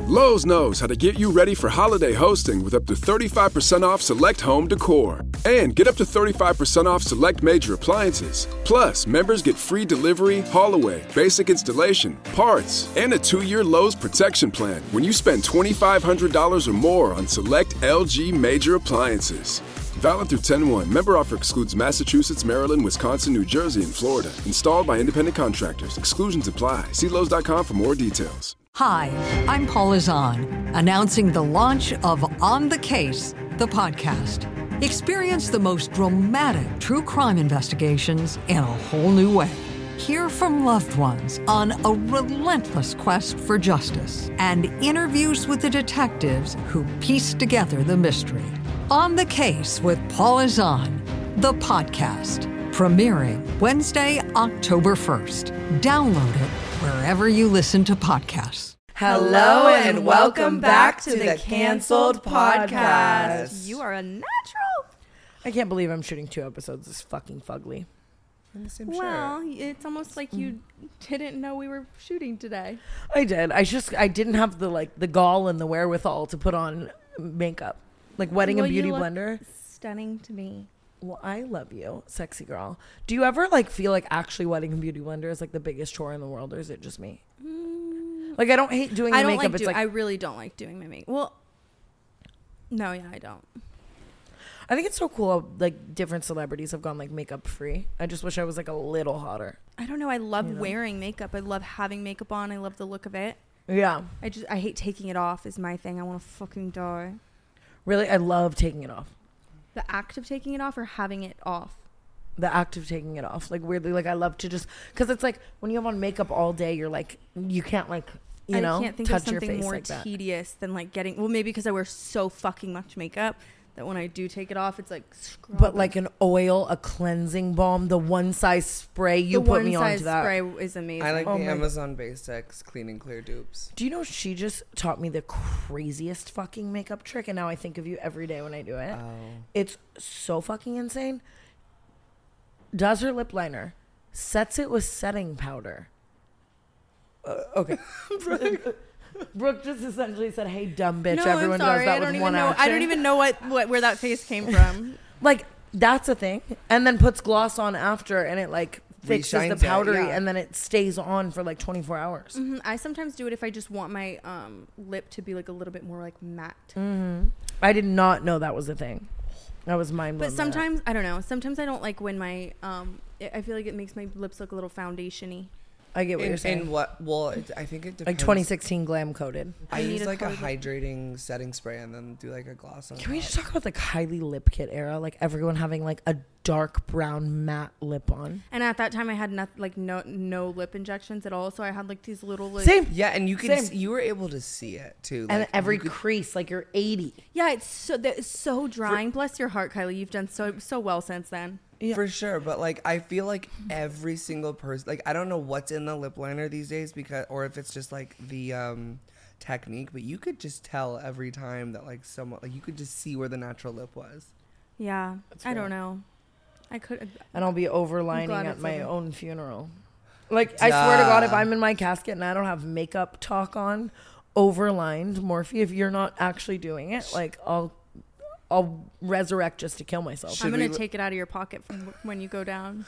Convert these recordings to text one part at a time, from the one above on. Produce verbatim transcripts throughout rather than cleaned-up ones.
Lowe's knows how to get you ready for holiday hosting with up to thirty-five percent off select home decor. And get up to thirty-five percent off select major appliances. Plus, members get free delivery, haul away, basic installation, parts, and a two-year Lowe's protection plan when you spend twenty-five hundred dollars or more on select L G major appliances. Valid through ten one. Member offer excludes Massachusetts, Maryland, Wisconsin, New Jersey, and Florida. Installed by independent contractors. Exclusions apply. See Lowe's dot com for more details. Hi, I'm Paula Zahn, announcing the launch of On the Case, the podcast. Experience the most dramatic true crime investigations in a whole new way. Hear from loved ones on a relentless quest for justice and interviews with the detectives who piece together the mystery. On the Case with Paula Zahn, the podcast, premiering Wednesday, October first. Download it wherever you listen to podcasts. Hello and welcome back to the Canceled Podcast. You are a natural. I can't believe I'm shooting two episodes this fucking fugly. In the same well, shirt. It's almost like you didn't know we were shooting today. I did. I just I didn't have the like the gall and the wherewithal to put on makeup. Like Wedding well, and Beauty you look Blender. Stunning to me. Well, I love you, sexy girl. Do you ever like feel like actually Wedding and Beauty Blender is like the biggest chore in the world, or is it just me? Mm. Like I don't hate doing I the don't makeup. Like it's do, like I really don't like doing my makeup. Well, no, yeah, I don't. I think it's so cool how, like, different celebrities have gone like makeup free. I just wish I was like a little hotter. I don't know. I love you know? wearing makeup. I love having makeup on. I love the look of it. Yeah. I just I hate taking it off is my thing. I want to fucking die. Really, I love taking it off. The act of taking it off or having it off? The act of taking it off. Like, weirdly, like, I love to just... Because it's like, when you have on makeup all day, you're like... You can't, like, you I know, I can't think touch of something your face more like that. tedious than, like, getting... Well, maybe because I wear so fucking much makeup that when I do take it off, it's, like, scrubbing. But, like, an oil, a cleansing balm, the one-size spray, you the put me onto that. The one-size spray is amazing. I like oh the my Amazon Basics Clean and Clear dupes. Do you know she just taught me the craziest fucking makeup trick, and now I think of you every day when I do it. Oh. It's so fucking insane. Does her lip liner, sets it with setting powder. Uh, okay. Brooke just essentially said, "Hey, dumb bitch." No, Everyone I'm sorry. does that I don't with even one know. action. I don't even know what, what where that face came from. Like, that's a thing. And then puts gloss on after, and it like fixes the Reshines it, powdery, yeah. and then it stays on for like twenty-four hours. Mm-hmm. I sometimes do it if I just want my um, lip to be like a little bit more like matte. Mm-hmm. I did not know that was a thing. That was mind blowing. But sometimes I don't know. Sometimes I don't like when my um. It, I feel like it makes my lips look a little foundation-y. I get what in, you're saying. In what? Well, it, I think it depends. Like twenty sixteen glam coated. I, I use need a like a coated- hydrating setting spray and then do like a gloss on Can we top. just talk about the Kylie lip kit era? Like everyone having like a dark brown matte lip on. And at that time, I had not, like no no lip injections at all. So I had like these little like, Same. Yeah, and you could Same. s- you were able to see it too. And like, every you could- crease, like you're eighty. Yeah, it's so that is so drying. Bless your heart, Kylie. You've done so so well since then. Yeah. For sure, but like I feel like every single person, like I don't know what's in the lip liner these days because, or if it's just like the um, technique, but you could just tell every time that like someone, like you could just see where the natural lip was. Yeah, That's I fair. don't know. I could. And I'll be overlining glad at it's my over. own funeral. Like I swear to God, if Duh. I'm in my casket and I don't have makeup talk on, overlined Morphe, if you're not actually doing it, like I'll I'll resurrect just to kill myself. Should I'm gonna we- take it out of your pocket from when you go down.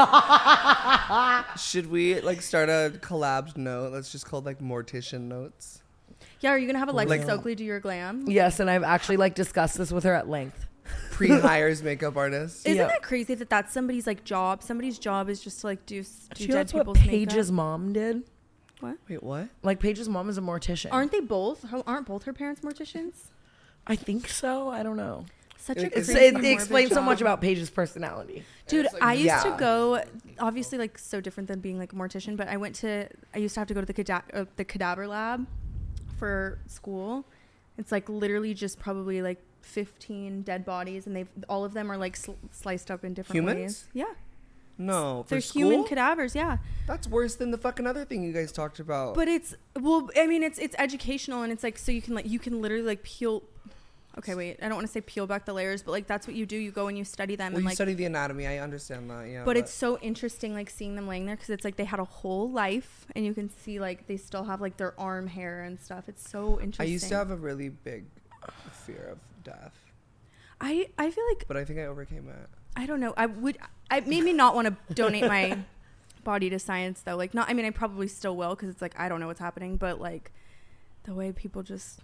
Should we like start a collabed note? Let's just call it like Mortician Notes. Yeah, are you gonna have Alexis Like- Oakley do your glam? Yes, and I've actually like discussed this with her at length. Pre-hires makeup artist. Isn't Yeah. that crazy that that's somebody's like job? Somebody's job is just to like do, s- do She dead that's what people's Paige's makeup. mom did. Wait, what? Like Paige's mom is a mortician. Aren't they both? How- Aren't both her parents morticians? I think so. I don't know. Such a It's- crazy It's, it morbid explains so job. much about Paige's personality. Dude, It's like- I used yeah. to go, obviously, like, so different than being, like, a mortician, but I went to, I used to have to go to the, cada- uh, the cadaver lab for school. It's, like, literally just probably, like, fifteen dead bodies, and they've, all of them are, like, sl- sliced up in different Humans? ways. Yeah. No, for They're school? human cadavers, yeah. That's worse than the fucking other thing you guys talked about. But it's, well, I mean, it's it's educational, and it's, like, so you can, like, you can literally, like, peel, okay, wait, I don't want to say peel back the layers, but like that's what you do. You go and you study them Well, and you like study the anatomy. I understand that. Yeah. but, but it's so interesting like seeing them laying there because it's like they had a whole life and you can see like they still have like their arm hair and stuff. It's so interesting. I used to have a really big fear of death. I I feel like But I think I overcame it. I don't know. I would. I made me not want to donate my body to science though. Like not. I mean, I probably still will because it's like I don't know what's happening. But like the way people just,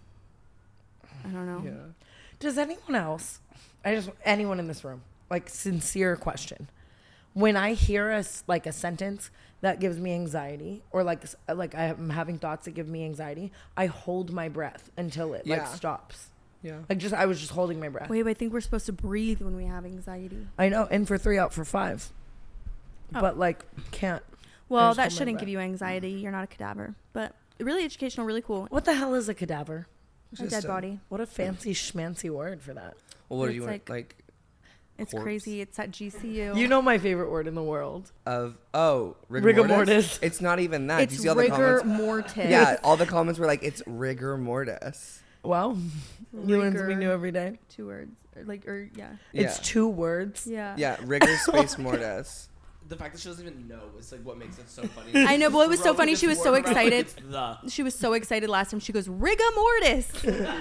I don't know. Yeah. Does anyone else, I just anyone in this room, like sincere question, when I hear a s- like a sentence that gives me anxiety or like s- like I'm having thoughts that give me anxiety, I hold my breath until it like Yeah. stops. Yeah. Like just I was just holding my breath. Wait, but I think we're supposed to breathe when we have anxiety. I know, in for three, out for five. Oh. But like can't. Well, just that hold my shouldn't breath. give you anxiety. You're not a cadaver. But really educational, really cool. What the hell is a cadaver? A Just dead a- body. What a fancy schmancy word for that. Well, what do It's you want? like- Like It's Corpse. crazy. It's at G C U. You know my favorite word in the world. of oh rigor, Rigor mortis? mortis. It's not even that. it's Do you see all the rigor comments? mortis. Yeah, all the comments were like, "It's rigor mortis." Well, you learn Rigor. something new every day. Two words. Or like or yeah. Yeah. It's two words. Yeah. Yeah, rigor space mortis. The fact that she doesn't even know is like what makes it so funny. I know, but it was so Throwing funny. this She was so word around like excited. it's the. She was so excited last time. She goes, rigor mortis.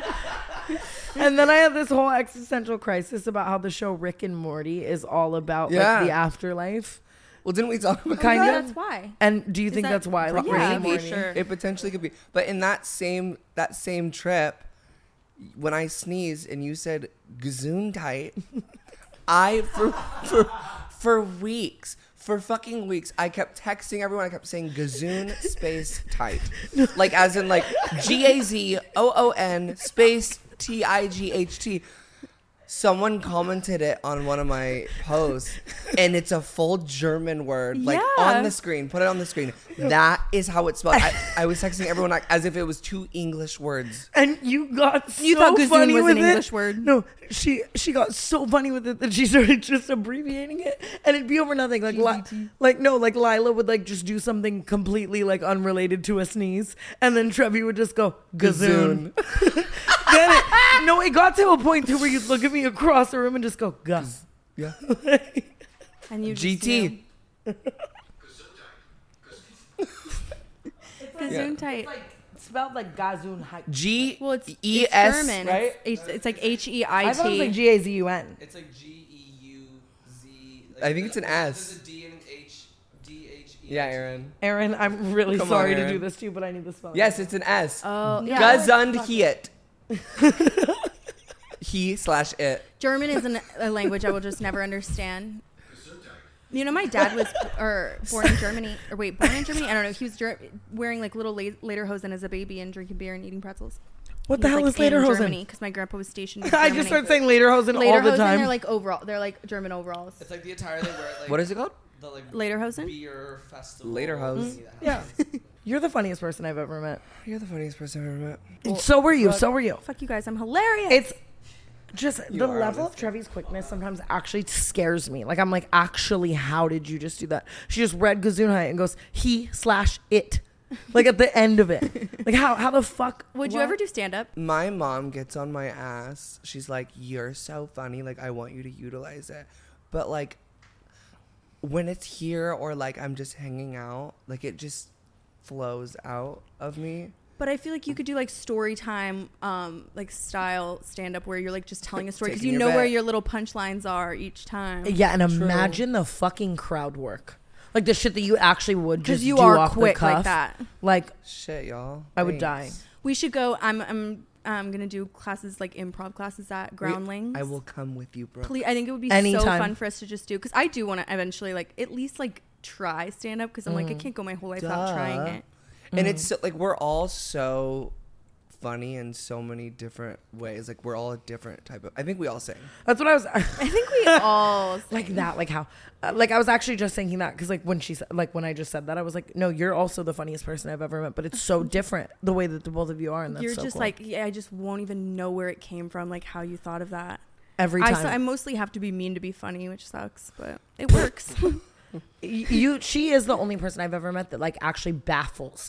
And then I have this whole existential crisis about how the show Rick and Morty is all about Yeah. like the afterlife. Well, didn't we talk about Kind that? of. That's why. And do you Is think that- that's why? Like Pro- Rick Yeah, and maybe. Morty? sure. It potentially could be. But in that same that same trip, when I sneezed and you said "gesundheit," I for for for weeks, for fucking weeks, I kept texting everyone. I kept saying "gazoon space tight," like as in like G A Z O O N space T I G H T. Someone commented it on one of my posts, and it's a full German word, like Yeah. on the screen. Put it on the screen. That is how it's spelled. I, I was texting everyone like, as if it was two English words. And you got so You thought gazoon funny was with an it. English word? No, she she got so funny with it that she started just abbreviating it, and it'd be over nothing. Like li- like no, like Lila would like just do something completely like unrelated to a sneeze, and then Trevi would just go gazoon. Then it, no, it got to a point to where you'd look at me across the room and just go gus. Yeah. And you G just T. knew. Gesundheit. Spelled like gazoon. G Well, it's, E it's S, German. right? It's, it's, it's like H E I I thought it was like T. G A Z U N. It's like G E U Z. Like I think it's an there's S. a D and an H. D H E. Yeah, Aaron. Aaron, I'm really Come on, sorry to Aaron. do this to you, but I need the spelling. Yes, it's an S. Oh, yeah. Gesundheit. He slash it. German is an, a language I will just never understand. You know, my dad was or born in Germany, or wait, born in Germany. I don't know. He was ger- wearing like little la- lederhosen as a baby and drinking beer and eating pretzels. What the He was, hell like, is lederhosen? Germany because my grandpa was stationed in I Germany. just start saying lederhosen all the lederhosen. time. They're like overall. They're like German overalls. It's like the attire they wear at like What is it called? the like Lederhosen? beer festival. Lederhose. thingy that Yeah. happens. You're the funniest person I've ever met. You're the funniest person I've ever met. so were you. So were you. Fuck you guys. I'm hilarious. It's just You the are, level of honestly. Trevi's quickness sometimes actually scares me. Like I'm like, actually, how did you just do that? She just read Gesundheit and goes he slash it, like at the end of it. Like how how the fuck Would you what? ever do stand up? My mom gets on my ass. She's like, "You're so funny. Like, I want you to utilize it." But like, when it's here or like I'm just hanging out, like it just flows out of me. But I feel like you could do like story time, um, like style stand up where you're like just telling a story because Taking you your know where bet. your little punchlines are each time. Yeah, and imagine the fucking crowd work, like the shit that you actually would Because just you do are off quick the cuff. like that. Like Shit, y'all. I would die. Thanks. We should go. I'm I'm I'm gonna do classes like improv classes at We- Groundlings. I will come with you, bro. Please, I think it would be so Anytime. fun for us to just do because I do want to eventually like at least like try stand up because I'm like I can't go my whole life without Duh. trying it. And it's so, like we're all so funny in so many different ways. Like we're all a different type of. I think we all sing. that's what I was. I think we all like that, like how, uh, like I was actually just thinking that because like when she said, like when I just said that, I was like, no, you're also the funniest person I've ever met, but it's so different the way that the both of you are, and that's you're so just cool. like yeah. I just won't even know where it came from, like how you thought of that. every I, time. so I mostly have to be mean to be funny, which sucks, but it works. Y- you, she is the only person I've ever met that like actually baffles me.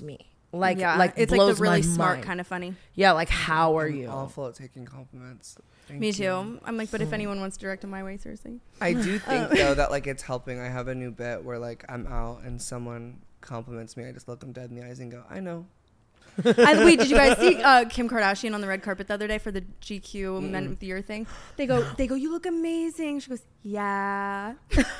Like, yeah, like it's blows like the really my smart mind. kind of funny. Yeah, like how are I'm you? awful at taking compliments. Thank Me you. too. I'm like, but if anyone wants to direct them my way, seriously. I do think though that like it's helping. I have a new bit where like I'm out and someone compliments me. I just look them dead in the eyes and go, I know. I, wait, did you guys see uh, Kim Kardashian on the red carpet the other day for the G Q Mm-mm. Men of the Year thing? They go, they go, you look amazing. She goes, yeah.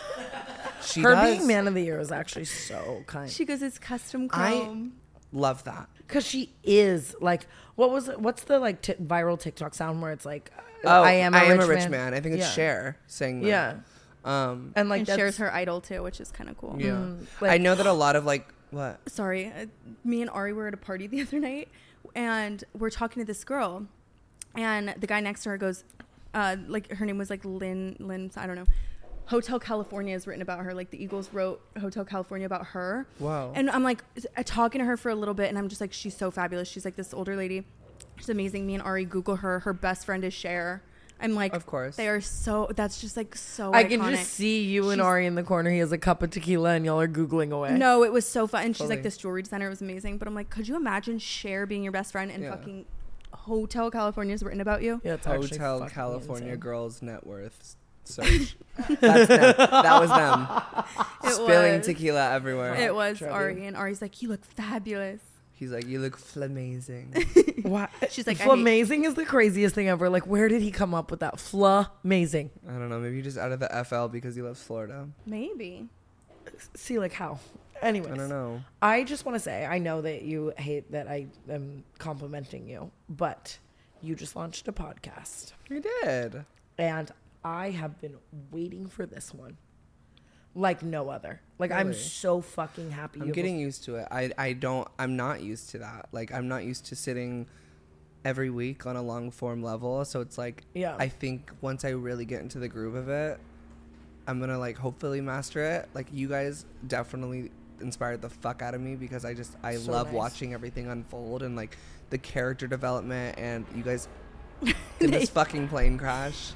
She Her does. being man of the year is actually so kind. She goes, it's custom I- chrome. Love that. Because she is like, what was it? What's the like t- viral TikTok sound where it's like, Oh, I am a, I rich, am a rich man. man. I think it's Yeah. Cher saying that. Yeah, Um. and like and that's, shares her idol too, which is kind of cool. Yeah. Mm, like- I know that a lot of like what. Sorry, uh, me and Ari were at a party the other night, and we're talking to this girl, and the guy next to her goes, uh, like her name was like Lynn, Lynn, I don't know. Hotel California is written about her. Like the Eagles wrote Hotel California about her. Wow. And I'm like s- uh, talking to her for a little bit, and I'm just like, she's so fabulous. She's like this older lady. She's amazing. Me and Ari Google her. Her best friend is Cher. I'm like, Of course. they are so. That's just like so. I iconic. can just see you and She's- Ari in the corner. He has a cup of tequila, and y'all are googling away. No, it was so fun. And she's Fully. like this jewelry designer. It was amazing. But I'm like, could you imagine Cher being your best friend and Yeah. fucking Hotel California is written about you? yeah, it's actually Hotel fucking California insane. girls net worth search. That's them. That was them. It Spilling was. tequila everywhere. It was Trevi. Ari, and Ari's like, you look fabulous. He's like, you look flamazing. What? She's like, I hate- Flamazing is the craziest thing ever. Like, where did he come up with that? Flamazing. I don't know. Maybe you just out of the F L because he loves Florida. Maybe. See, like how? Anyways, I don't know. I just want to say, I know that you hate that I am complimenting you, but you just launched a podcast, He did. and I have been waiting for this one like no other. Like, I'm Really? so fucking happy. I'm you getting used to it. I, I don't, I'm not used to that. Like, I'm not used to sitting every week on a long form level. So it's like, Yeah. I think once I really get into the groove of it, I'm going to like hopefully master it. Like, you guys definitely inspired the fuck out of me because I just, I So love nice. watching everything unfold and like the character development and you guys in this fucking plane crash.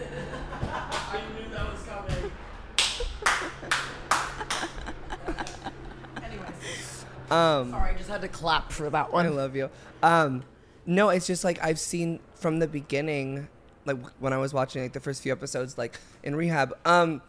Um, Sorry, I just had to clap for that I one. love you. Um, no, it's just like I've seen from the beginning, like when I was watching like the first few episodes, like in rehab. Um,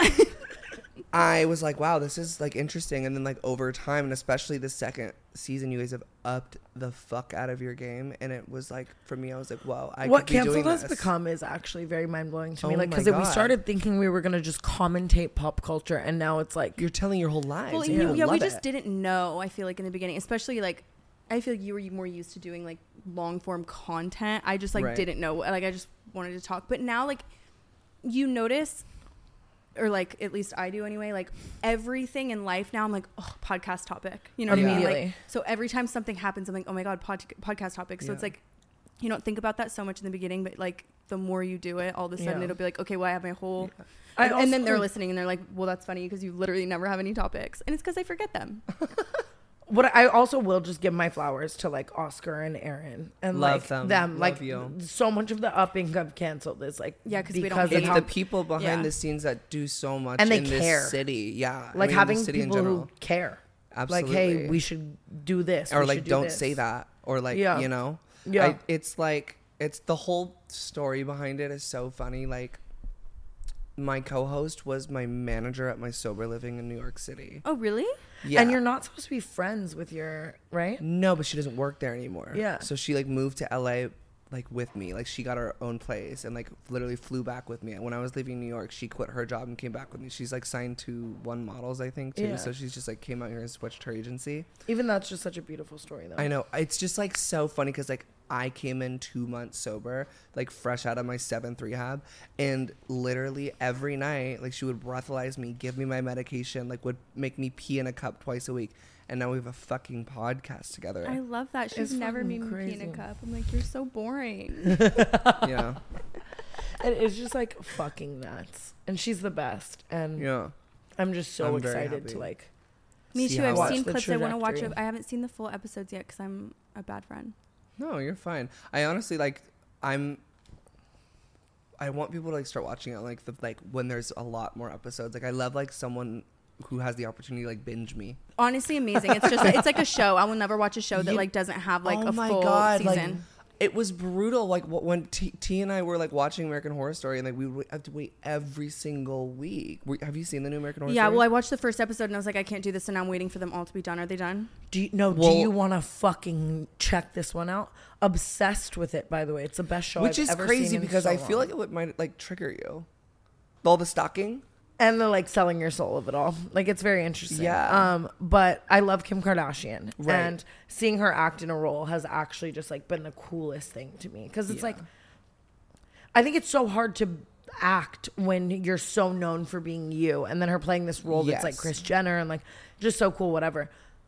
I was like, wow, this is like interesting. And then like over time, and especially the second season, you guys have upped the fuck out of your game. And it was like for me, I was like, wow, I what could be canceled doing has this. become is actually very mind-blowing to me. Oh Like, my because we God. started thinking we were going to just commentate pop culture, and now it's like, You're telling your whole lives. Well, and you, people yeah, we love just it. didn't know. I feel like in the beginning, especially like, I feel like you were more used to doing like long form content. I just like Right. didn't know. Like I just wanted to talk. But now, like, you notice, or like at least I do anyway. Like everything in life now, I'm like, oh, podcast topic. You know what I mean? Immediately. Like, so every time something happens, I'm like, oh my god, pod- podcast topic. So Yeah. it's like, you don't think about that so much in the beginning, but like the more you do it, all of a sudden Yeah. it'll be like, okay, well, I have my whole. I And, and then also- they're listening and they're like, well, that's funny because you literally never have any topics, and it's because I forget them. What I also will just give my flowers to like Oscar and Aaron and Love like them. them. Love like you. so much of the upping got canceled is like Yeah, 'cause we don't because hate of It's how, the people behind Yeah. the scenes that do so much And they in care. this city. Yeah. I like mean, having the city in people who general. care. Absolutely. Like, hey, we should do this or we like should do don't this. say that or like Yeah. you know Yeah. I, it's like it's the whole story behind it is so funny. Like my co-host was my manager at my sober living in New York City. Oh, really? Yeah. And you're not supposed to be friends with your right. no, but she doesn't work there anymore. Yeah. So she like moved to L A like with me. Like she got her own place and like literally flew back with me. When I was leaving New York, she quit her job and came back with me. She's like signed to One Models, I think, too. Yeah. So she's just like came out here and switched her agency. Even that's just such a beautiful story though. I know. It's just like so funny because like I came in two months sober, like fresh out of my seventh rehab, and literally every night, like she would breathalyze me, give me my medication, like would make me pee in a cup twice a week. And now we have a fucking podcast together. I love that. She's It's never fucking made me pee in crazy. a cup. I'm like, you're so boring. yeah. And it's just like fucking nuts. And she's the best. And Yeah. I'm just so I'm very excited happy. to like Me See too. how I've it seen Watch the clips. I want to watch it. trajectory. I haven't seen the full episodes yet because I'm a bad friend. No, you're fine. I honestly like I'm I want people to like start watching it like the like when there's a lot more episodes. Like I love like someone who has the opportunity to like binge me. Honestly, amazing. It's just it's like a show. I will never watch a show that You- like doesn't have like oh a my full God, like, season. it was brutal. Like wh- when T, T and I were like watching American Horror Story, and like we would have to wait every single week. Were, have you seen the new American Horror Yeah, Story? well, I watched the first episode and I was like, I can't do this, and now I'm waiting for them all to be done. Are they done? Do you, no, Well- do you want to fucking check this one out? Obsessed with it, by the way. It's the best show Which I've is ever crazy seen in because so I feel long. like it would, might like trigger you. All the stalking. And the like selling your soul of it all. Like it's very interesting. Yeah. Um, but I love Kim Kardashian. Right. And seeing her act in a role has actually just like been the coolest thing to me. Because it's Yeah. like I think it's so hard to act when you're so known for being you. And then her playing this role that's like Yes. Kris Jenner and like just so cool, whatever.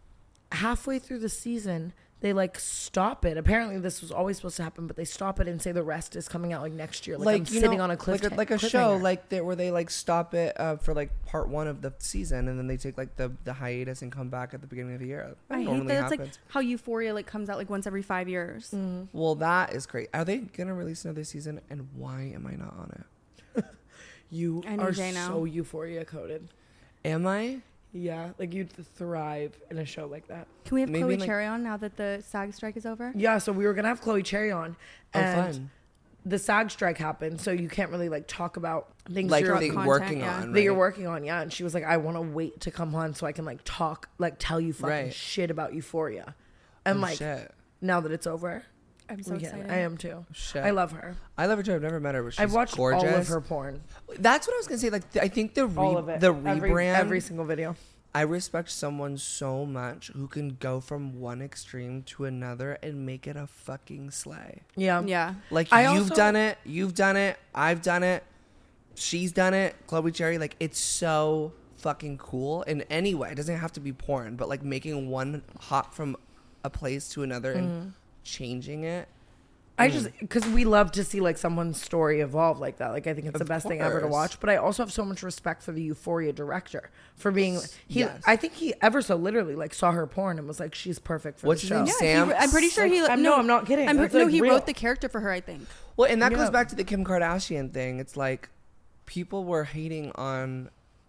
Halfway through the season, they like stop it. Apparently this was always supposed to happen, but they stop it and say the rest is coming out like next year. Like, I'm you sitting know, on a cliff like a, like a show cliffhanger. like that where they like stop it uh, for like part one of the season, and then they take like the, the hiatus and come back at the beginning of the year. That I hate normally that. It's like happens. how Euphoria like comes out like once every five years. Mm. Well, that is great. Are they gonna release another season? And why am I not on it? You I need are Jay now. so euphoria coded. Am I? Yeah, like you'd thrive in a show like that. Can we have Maybe, Chloe like- Cherry on now that the SAG strike is over? Yeah, so we were gonna have Chloe Cherry on, Oh, and fun. the SAG strike happened, so you can't really like talk about things Like you're, thing content, working yeah. on. that you're right? working on. Yeah, and she was like, I want to wait to come on so I can like talk, like tell you fucking Right. shit about Euphoria, and Oh, like shit. now that it's over, I'm so we can. excited. I am too. Shit. I love her. I love her too. I've never met her, but she's I've watched gorgeous. all of her porn, That's what I was gonna say. Like, th- I think the re- all of it, the every, rebrand. every single video. I respect someone so much who can go from one extreme to another and make it a fucking slay. Yeah, Yeah. Like I you've also- done it, you've done it, I've done it, she's done it, Chloe Cherry. Like it's so fucking cool in any way. It doesn't have to be porn, but like making one hop from a place to another Mm-hmm. and changing it. I just because we love to see like someone's story evolve like that. Like I think it's the Of best thing ever to course. watch. But I also have so much respect for the Euphoria director for being he. Yes. I think he ever so literally like saw her porn and was like, she's perfect for What's the his show. name? Yeah, Sam- he, I'm pretty sure he. Like, I'm- no, I'm not kidding. I'm, That's, no, like, he real. wrote the character for her. I think. Well, and that Yeah. goes back to the Kim Kardashian thing. It's like people were hating on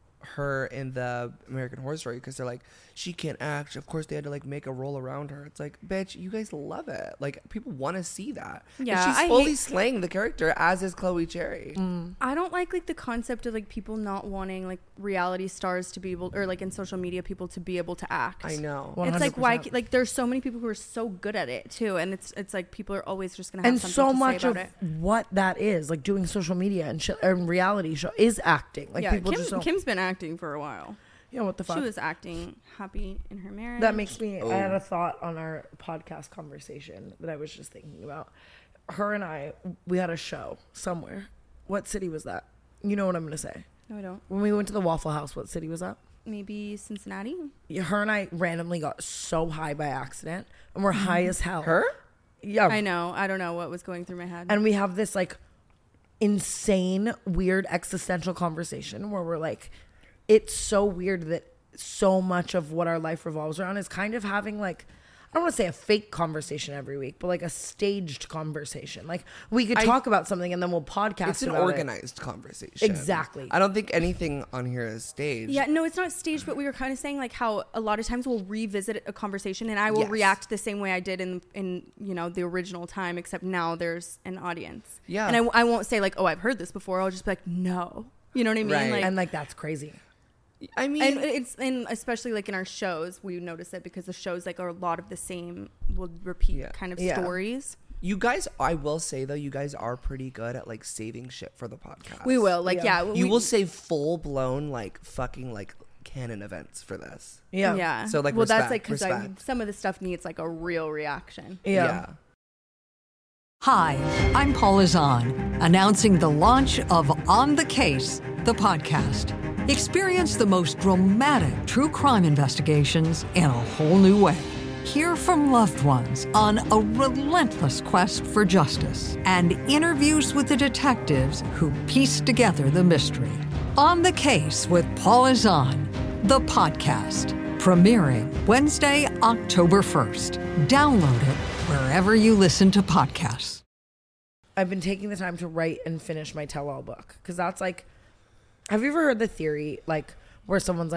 her in the American Horror Story because they're like, she can't act. Of course, they had to like make a role around her. It's like, bitch, you guys love it. Like people want to see that. And Yeah, she's I fully hate- slaying the character, as is Chloe Cherry. I don't like like the concept of like people not wanting like reality stars to be able, or like in social media people to be able to act. I know. Well, It's like why one hundred percent. like there's so many people who are so good at it too, and it's it's like people are always just gonna have And something so to much say of about it. what that is, like doing social media and, sh- and reality show, is acting. Like yeah, people Kim, just don't. Kim's been acting for a while. Yeah, what the fuck? She was acting happy in her marriage. That makes me. I had Oh. a thought on our podcast conversation that I was just thinking about. Her and I, we had a show somewhere. What city was that? You know what I'm gonna say. No, I don't. When we went to the Waffle House, what city was that? Maybe Cincinnati. Yeah, her and I randomly got so high by accident, and we're high as hell. Her? Yeah. I know. I don't know what was going through my head. And we have this like insane, weird existential conversation where we're like, it's so weird that so much of what our life revolves around is kind of having like, I don't want to say a fake conversation every week, but like a staged conversation. Like we could I- talk about something and then we'll podcast It's an about it. organized conversation. Exactly. I don't think anything on here is staged. Yeah, no, it's not staged, but we were kind of saying like how a lot of times we'll revisit a conversation and I will Yes. react the same way I did in in you know the original time, except now there's an audience. Yeah. and I, I won't say like, oh, I've heard this before. I'll just be like, no, you know what I mean? Right. Like, And like, that's crazy. I mean, and it's and especially like in our shows, we notice it because the shows like are a lot of the same, will repeat Yeah. kind of Yeah. stories. you guys, I will say though, you guys are pretty good at like saving shit for the podcast. We will like Yeah. yeah, You we, will save full blown like fucking like canon events for this. Yeah. yeah. So, like, well, that's respect, like because respect. some of the stuff needs like a real reaction. Yeah. Hi, I'm Paula Zahn, announcing the launch of On the Case, the podcast. Experience the most dramatic true crime investigations in a whole new way. Hear from loved ones on a relentless quest for justice and interviews with the detectives who piece together the mystery. On the Case with Paula Zahn, the podcast. Premiering Wednesday, October first. Download it wherever you listen to podcasts. I've been taking the time to write and finish my tell-all book because that's like, have you ever heard the theory like where someone's like,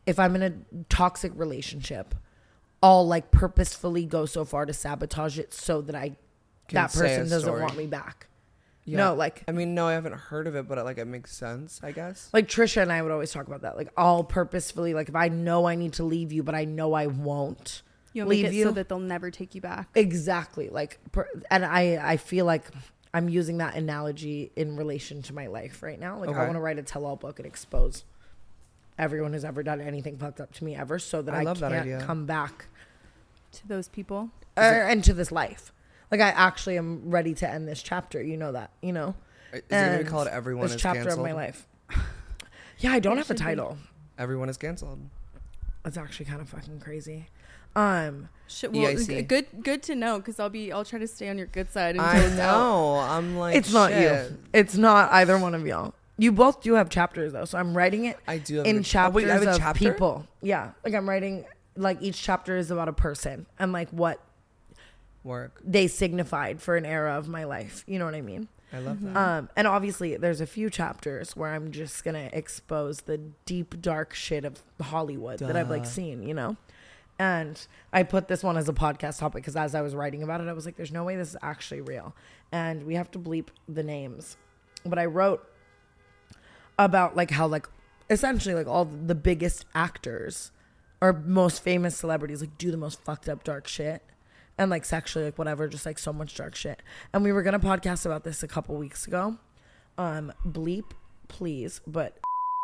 if I'm in a toxic relationship, I'll like purposefully go so far to sabotage it so that I Can that say person a doesn't story. want me back. Yeah. No, like I mean, no, I haven't heard of it, but like it makes sense, I guess. like Trisha and I would always talk about that. Like I'll purposefully, like if I know I need to leave you, but I know I won't You'll leave make it you. so that they'll never take you back. Exactly. Like, per, and I, I feel like I'm using that analogy in relation to my life right now. Like I Okay. want to write a tell-all book and expose everyone who's ever done anything fucked up to me ever, so that I I, love that can't idea. come back To those people. uh, and to this life. Like I actually am ready to end this chapter. You know that, you know, Is it going to be And called Everyone this is chapter Canceled? of my life. Yeah, I don't It have a should be. title. Everyone is canceled. It's actually kind of fucking crazy. Um, Should, well, E I C. g- good good to know, because I'll be I'll try to stay on your good side until I it's out. know. I'm like, it's not shit. you. It's not either one of y'all. You both do have chapters though, so I'm writing it I do have in a, chapters oh, wait, I have a of chapter? people. Yeah, like I'm writing like each chapter is about a person and like what Work. they signified for an era of my life. You know what I mean? I love that. Um, and obviously there's a few chapters where I'm just gonna expose the deep dark shit of Hollywood that I've like Duh. seen, you know. And I put this one as a podcast topic because as I was writing about it, I was like, there's no way this is actually real. And we have to bleep the names. But I wrote about like how like essentially like all the biggest actors or most famous celebrities like do the most fucked up dark shit. And like sexually, like whatever, just like so much dark shit. And we were gonna podcast about this a couple weeks ago. Um, bleep, please, but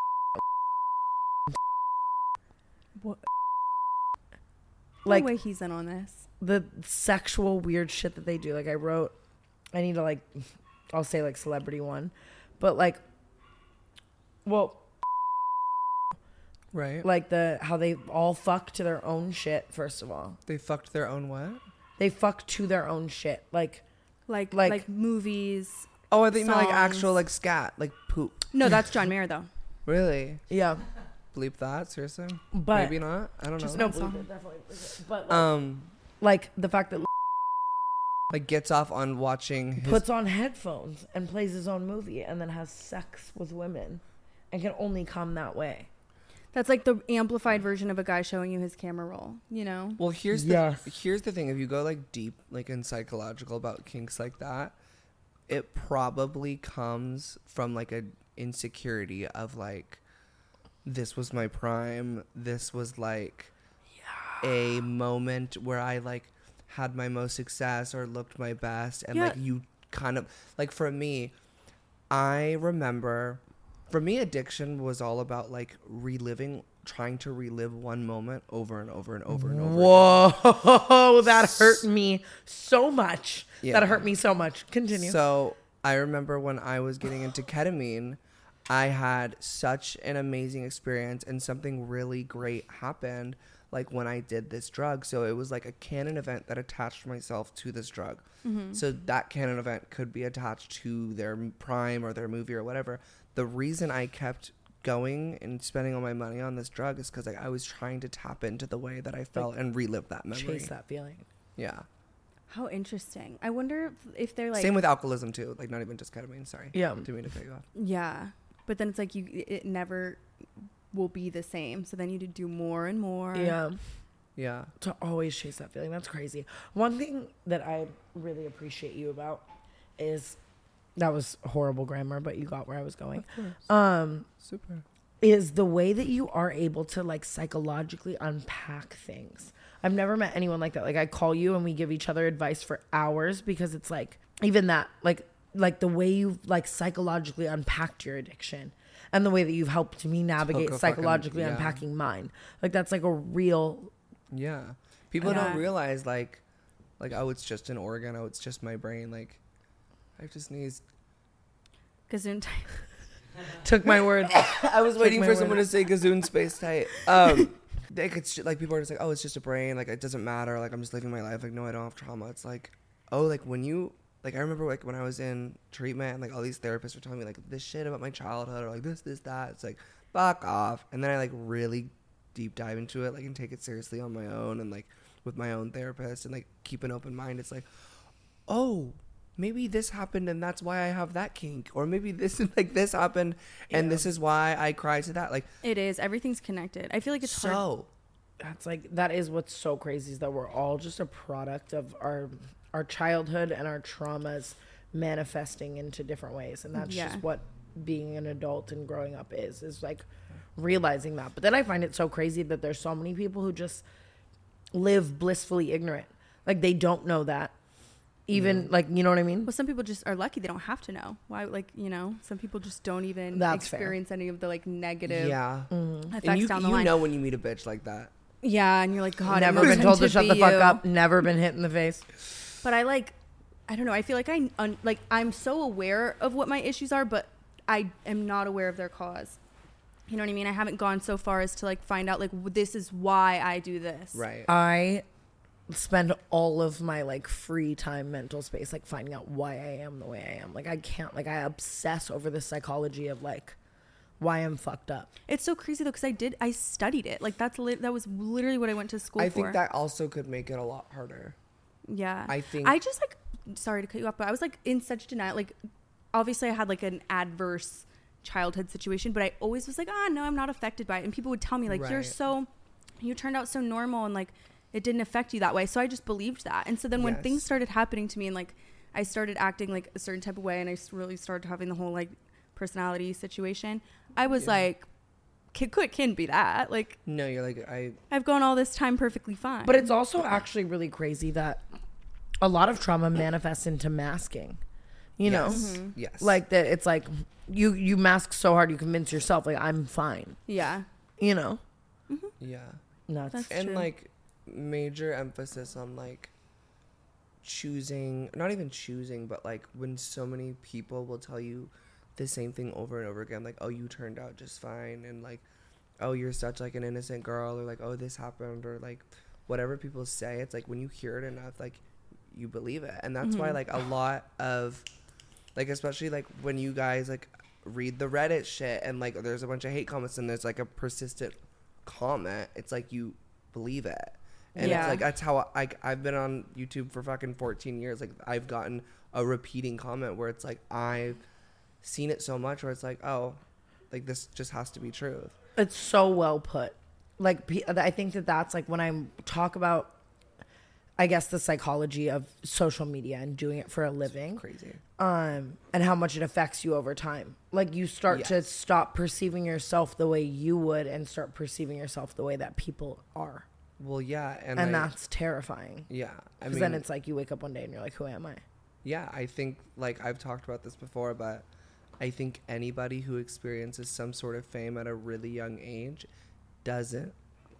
What? like no way he's in on this. the sexual weird shit that they do. Like I wrote, I need to like, I'll say like celebrity one, but like, well, Right. like the how they all fuck to their own shit. First of all, They fucked their own what? they fuck to their own shit. Like Like Like- like, movies. Oh, I think you meant like actual Songs. like scat, like poop. No, that's John Mayer though. Really? yeah, Bleep that? Seriously? but Maybe not. I don't just know. no, bleep it, definitely. bleep it. But like, Um, like the fact that like gets off on watching his. puts on headphones and plays his own movie and then has sex with women and can only come that way. That's like the amplified version of a guy showing you his camera roll, you know? Well, here's the Yes. here's the thing. If you go like deep, like in psychological about kinks like that, it probably comes from like a insecurity of like, this was my prime. This was like a moment where I like had my most success or looked my best, and Yeah. like you kind of like for me, I remember. For me, addiction was all about like reliving, trying to relive one moment over and over and over and over. again. Whoa, that hurt me so much. Yeah. That hurt me so much. Continue. So I remember when I was getting into ketamine, I had such an amazing experience and something really great happened like when I did this drug. So it was like a canon event that attached myself to this drug. So that canon event could be attached to their prime or their movie or whatever. The reason I kept going and spending all my money on this drug is because like, I was trying to tap into the way that I felt and relive that memory. Chase that feeling. Yeah. How interesting. I wonder if, if they're like Same with alcoholism too. Like not even just ketamine. Sorry. Yeah. Didn't mean to cut you off. Yeah. But then it's like you it never will be the same. So then you do more and more. Yeah. Yeah. To always chase that feeling. That's crazy. One thing that I really appreciate you about is that was horrible grammar, but you got where I was going. Um, Super. is the way that you are able to like psychologically unpack things. I've never met anyone like that. Like I call you and we give each other advice for hours because it's like even that like like the way you've like psychologically unpacked your addiction and the way that you've helped me navigate Took a fucking- psychologically yeah. unpacking mine. Like that's like a real Yeah. People Yeah. don't realize like like oh it's just an organ, oh it's just my brain. Like I just need Because took my word. I was waiting my for word. someone to say gazoon space tight. Um they could sh- like people are just like, oh it's just a brain, like it doesn't matter, like I'm just living my life, like no I don't have trauma. It's like, oh like when you like I remember like when I was in treatment and like all these therapists were telling me like this shit about my childhood or like this, this, that. It's like fuck off. And then I like really deep dive into it, like and take it seriously on my own and like with my own therapist and like keep an open mind. It's like, oh, maybe this happened and that's why I have that kink, or maybe this is like this happened and Yeah. this is why I cry to that. Like, It is. Everything's connected. I feel like it's hard. so That's like that is what's so crazy is that we're all just a product of our our childhood and our traumas manifesting into different ways, and that's Yeah. just what being an adult and growing up is is like realizing that. But then I find it so crazy that there's so many people who just live blissfully ignorant, like they don't know that even like, you know what I mean? Well, some people just are lucky; they don't have to know. Why, like, you know, some people just don't even That's fair. experience any of the like negative yeah. effects And you, down the you line. know when you meet a bitch like that. Yeah, and you're like, God, Never it was been told to meant shut the be fuck you. up, never been hit in the face. But I like, I don't know. I feel like I un, like I'm so aware of what my issues are, but I am not aware of their cause. You know what I mean? I haven't gone so far as to like find out like w- this is why I do this. Right. I spend all of my like free time mental space like finding out why I am the way I am. Like I can't like I obsess over the psychology of like why I'm fucked up. It's so crazy though, because I did I studied it. Like that's li- that was literally what I went to school I for. think that also could make it a lot harder. Yeah. I think- I just like, sorry to cut you off, but I was like in such denial. Like, obviously I had like an adverse childhood situation, but I always was like, ah, no, I'm not affected by it. And people would tell me like, you're Right. so, you turned out so normal and like, it didn't affect you that way. So I just believed that. And so then when Yes. things started happening to me and like, I started acting like a certain type of way and I s- really started having the whole like personality situation, I was Yeah. like, kid could can be that. Like, No, you're like, I, I've gone all this time perfectly fine. But it's also actually really crazy that a lot of trauma manifests into masking. You know? yes. Yes. Like that it's like you you mask so hard you convince yourself like I'm fine. yeah. You know? yeah. Nuts. That's And true. like major emphasis on like choosing, not even choosing, but like when so many people will tell you the same thing over and over again, like, oh, you turned out just fine, and like, oh, you're such like an innocent girl, or like, oh, this happened, or like whatever people say, it's like when you hear it enough, like you believe it. And that's why like a lot of like, especially like when you guys like read the Reddit shit and like there's a bunch of hate comments and there's like a persistent comment, it's like you believe it. And Yeah. it's like that's how I, I've been on YouTube for fucking fourteen years. Like I've gotten a repeating comment where it's like I've seen it so much where it's like, oh, like this just has to be truth. It's so well put. Like pe- I think that that's like when I talk about I guess the psychology of social media and doing it for a living. Crazy. Um, and how much it affects you over time. Like you start to Yes. stop perceiving yourself the way you would and start perceiving yourself the way that people are. Well, yeah, and, And, I, that's terrifying. yeah, I Because mean, then it's like you wake up one day and you're like, who am I? yeah, I think like I've talked about this before, but I think anybody who experiences some sort of fame at a really young age doesn't.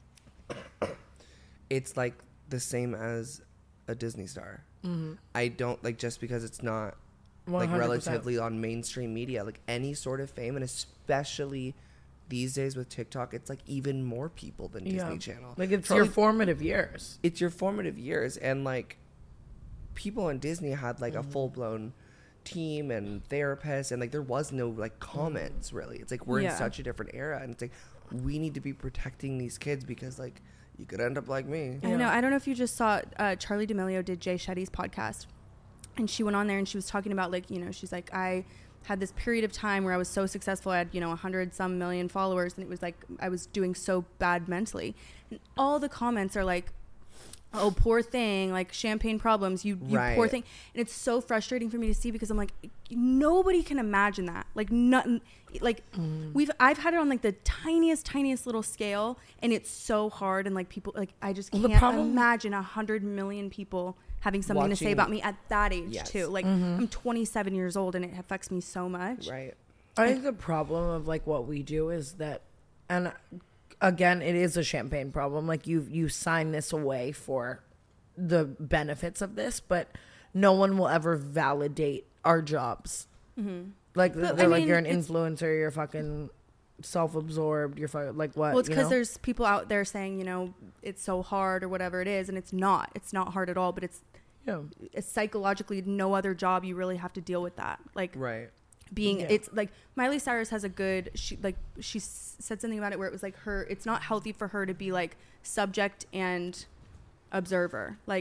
It's like the same as a Disney star. Mm-hmm. I don't like just because it's not like one hundred percent. relatively on mainstream media, like any sort of fame, and especially these days with TikTok, it's like even more people than Disney Yeah. Channel. Like it's Probably- your formative years. it's your formative years, and like people in Disney had like Mm-hmm. a full blown team and therapists, and like there was no like comments really. It's like we're in Yeah. such a different era, and it's like we need to be protecting these kids because like you could end up like me. I know. I don't know if you just saw uh, Charlie D'Amelio did Jay Shetty's podcast, and she went on there and she was talking about like, you know, she's like, I had this period of time where I was so successful. I had, you know, a hundred some million followers, and it was like I was doing so bad mentally, and all the comments are like, oh, poor thing, like champagne problems, you, you poor Right. thing. And it's so frustrating for me to see because I'm like, nobody can imagine that. Like nothing, like we've, I've had it on like the tiniest, tiniest little scale, and it's so hard. And like people, like I just Well, the can't problem- imagine a hundred million people having something to say Watching- about me at that age Yes. too. Like I'm twenty-seven years old and it affects me so much. Right. I think the problem of like what we do is that, and again, it is a champagne problem. Like you, you sign this away for the benefits of this, but no one will ever validate our jobs. Like But, they're I like mean, you're an it's- influencer, you're fucking self-absorbed, you're fu- like what? Well, it's you because know? there's people out there saying, you know, it's so hard or whatever it is, and it's not. It's not hard at all, but it's, yeah. it's psychologically no other job you really have to deal with that. Like Right. being, Yeah. it's like Miley Cyrus has a good, she like she s- said something about it where it was like her, it's not healthy for her to be like subject and observer. Like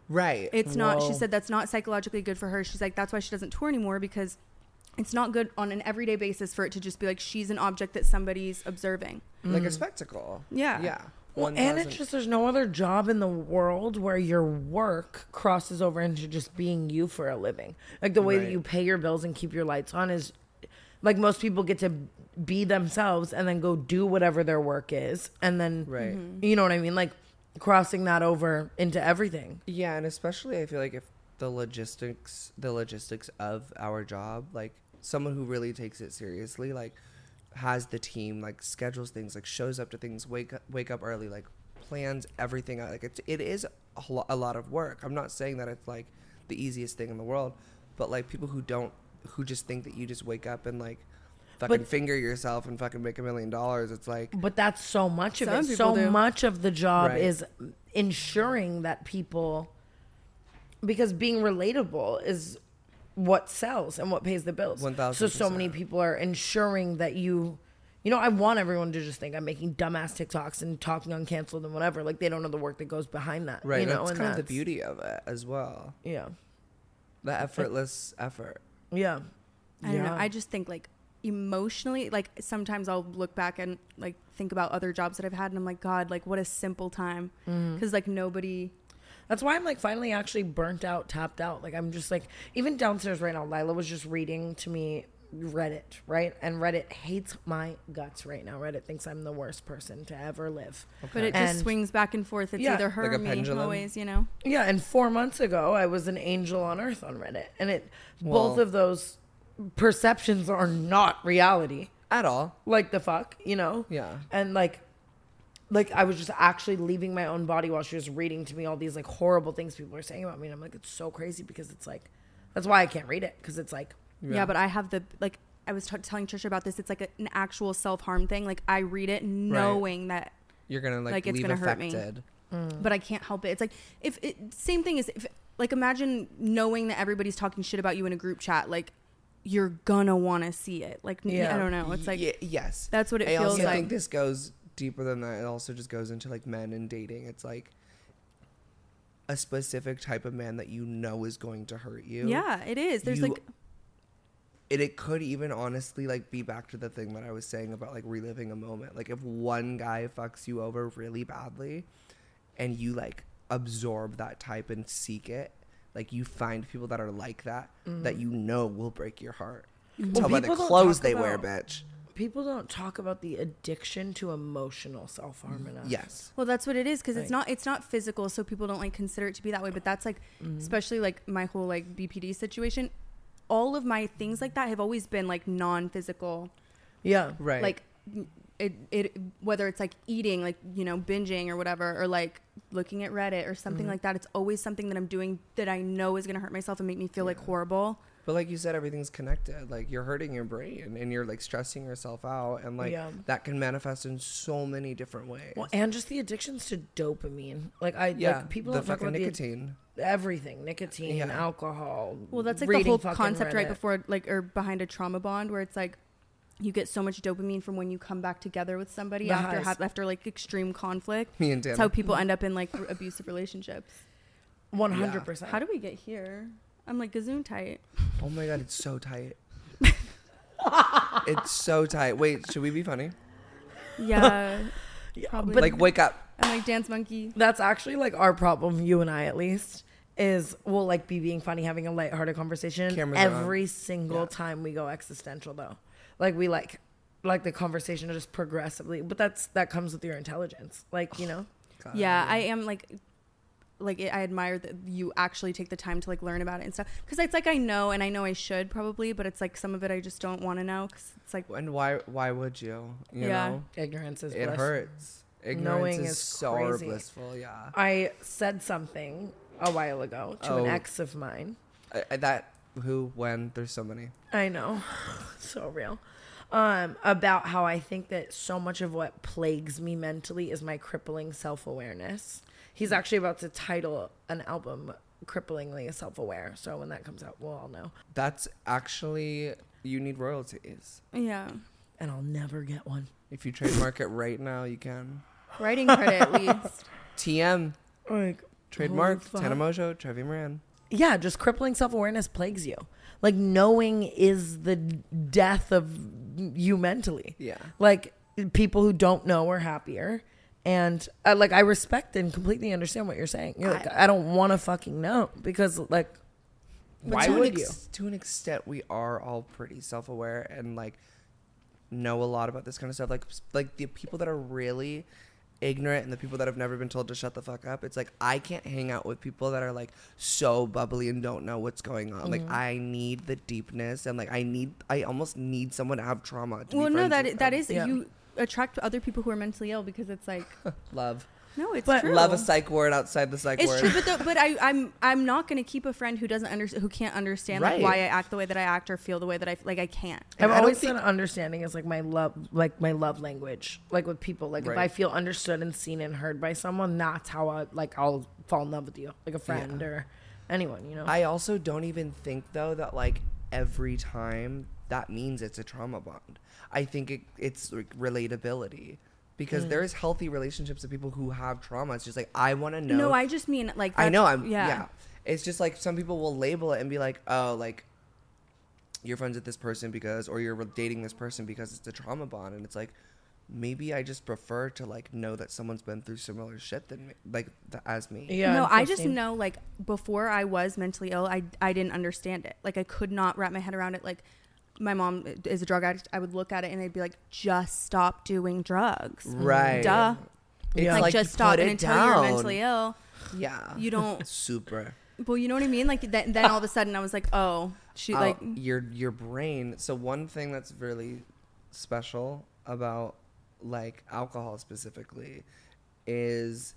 Right. It's not, she Whoa. said that's not psychologically good for her. She's like, that's why she doesn't tour anymore, because it's not good on an everyday basis for it to just be like, she's an object that somebody's observing. like a spectacle. Yeah. Yeah. Well, one and thousand it's just there's no other job in the world where your work crosses over into just being you for a living. Like the way that Right. you pay your bills and keep your lights on is like most people get to be themselves and then go do whatever their work is. And then, Right. you know what I mean? Like crossing that over into everything. Yeah, and especially I feel like if the logistics the logistics of our job, like someone who really takes it seriously, like has the team, like schedules things, like shows up to things, wake up wake up early, like plans everything out. Like it's it is a, lo- a lot of work. I'm not saying that it's like the easiest thing in the world, but like people who don't who just think that you just wake up and like fucking But- finger yourself and fucking make a million dollars, it's like But that's so much of Some it. people So do. much of the job Right. is ensuring that people, because being relatable is what sells and what pays the bills. one thousand So so many percent. people are ensuring that you, you know, I want everyone to just think I'm making dumbass TikToks and talking uncanceled and whatever. Like they don't know the work that goes behind that. right. You know, that's and kind of the that's- beauty of it as well. Yeah. The effortless effort. Yeah. I don't know. Yeah. I just think like emotionally, like sometimes I'll look back and like think about other jobs that I've had and I'm like, God, like what a simple time. Mm-hmm. Because like nobody, That's why I'm like finally actually burnt out, tapped out. Like I'm just like, even downstairs right now, Lila was just reading to me Reddit, right? And Reddit hates my guts right now. Reddit thinks I'm the worst person to ever live. but it just And- swings back and forth. It's Yeah. either her Like a or me pendulum? always, you know? Yeah, and four months ago, I was an angel on earth on Reddit. And it, both Well- of those perceptions are not reality. At all. Like the fuck, you know? Yeah. And like, like I was just actually leaving my own body while she was reading to me all these like horrible things people are saying about me. And I'm like, it's so crazy because it's like, that's why I can't read it. Because it's like, Yeah. but I have the, like, I was t- telling Trisha about this. It's like a, an actual self-harm thing. Like I read it knowing that, You're gonna like, Like, it's leave gonna hurt me. affected. but I can't help it. It's like, if it, same thing as if, like, imagine knowing that everybody's talking shit about you in a group chat. Like, you're gonna want to see it. Like, n- Yeah. I don't know. It's like, Ye- yes, that's what it I feels also like. think this goes deeper than that. It also just goes into like men and dating. It's like a specific type of man that you know is going to hurt you. yeah, it is. There's You- like, it, it could even honestly like be back to the thing that I was saying about like reliving a moment. Like if one guy fucks you over really badly and you like absorb that type and seek it, like you find people that are like that that you know will break your heart. You can Well, tell by the people don't clothes talk they wear, about- bitch. people don't talk about the addiction to emotional self-harm enough. Yes. well, that's what it is. Cause Right. it's not, it's not physical. So people don't like consider it to be that way. But that's like, especially like my whole like B P D situation. All of my things like that have always been like non-physical. Yeah. Right. Like it, it, whether it's like eating, like, you know, binging or whatever, or like looking at Reddit or something like that. It's always something that I'm doing that I know is going to hurt myself and make me feel like horrible. But like you said, everything's connected. Like you're hurting your brain and you're like stressing yourself out, and like Yeah. that can manifest in so many different ways. Well, and just the addictions to dopamine. Like I, yeah, like people the don't talk fucking about nicotine. the everything, nicotine, Yeah. alcohol. Well, that's like reading the whole fucking concept right Reddit. before, like, or behind a trauma bond, where it's like you get so much dopamine from when you come back together with somebody The after highs. ha- after like extreme conflict. Me and That's Dan. how people end up in like r- abusive relationships. One hundred percent. How do we get here? I'm like gazoon tight. Oh my god, it's so tight. It's so tight. Wait, should we be funny? Yeah, probably. but- Like wake up. I'm like dance monkey. That's actually like our problem, you and I at least, is we'll like be being funny, having a lighthearted conversation. Cameras are on. Every single Yeah. time we go existential though. Like we like like the conversation just progressively, but that's that comes with your intelligence. Like, you know? God. Yeah, I am like, like I admire that you actually take the time to like learn about it and stuff. Because it's like I know, and I know I should probably, but it's like some of it I just don't want to know. Because it's like, And why why would you? You Yeah. know? Ignorance is It bliss. hurts. Ignorance Knowing is, is so crazy. blissful, yeah. I said something a while ago to an Oh. ex of mine. I, I, that who, when, there's so many. I know. So real. Um, about how I think that so much of what plagues me mentally is my crippling self-awareness. He's actually about to title an album Cripplingly Self-Aware. So when that comes out, we'll all know. That's actually, you need royalties. yeah, And I'll never get one. If you trademark it right now, you can. writing credit at least. T M, Like, Trademark, fuck. Tana Mojo, Trevi Moran. Yeah, just crippling self-awareness plagues you. Like, knowing is the death of you mentally. Yeah. Like, people who don't know are happier. And, uh, like, I respect and completely understand what you're saying. You're like, I, I don't want to fucking know. Because, like, why to an would you? ex- To an extent, we are all pretty self-aware and, like, know a lot about this kind of stuff. Like, like the people that are really ignorant and the people that have never been told to shut the fuck up, it's like I can't hang out with people that are like so bubbly and don't know what's going on. Mm-hmm. Like, I need the deepness, and like I need I almost need someone to have trauma to Well, be no, friends that with that them. is Yeah. you attract other people who are mentally ill because it's like love no, it's But true. love a psych ward outside the psych It's ward. true, but the, but I I'm I'm not gonna keep a friend who doesn't under who can't understand Right. like why I act the way that I act or feel the way that I like I can't. I've And I don't always think- said understanding is like my love, like my love language. Like with people, like if Right. I feel understood and seen and heard by someone, that's how I like I'll fall in love with you, like a friend Yeah. or anyone, you know. I also don't even think though that like every time that means it's a trauma bond. I think it, it's like relatability. Because Mm. there's healthy relationships of people who have trauma. It's just like I want to know. No, I just mean like I that's- know. I'm yeah. yeah. It's just like some people will label it and be like, oh, like you're friends with this person because, or you're dating this person because it's a trauma bond, and it's like maybe I just prefer to like know that someone's been through similar shit than me, like th- as me. yeah, no, and I just Christine. know like before I was mentally ill, I I didn't understand it. Like I could not wrap my head around it. Like my mom is a drug addict. I would look at it and I'd be like, just stop doing drugs. Right. Duh. It's Yeah. Like, like just you stop. put And it until down. you're mentally ill, Yeah. you don't. Super. Well, you know what I mean? Like then, then all of a sudden I was like, oh, she Oh, like your your brain. So one thing that's really special about like alcohol specifically is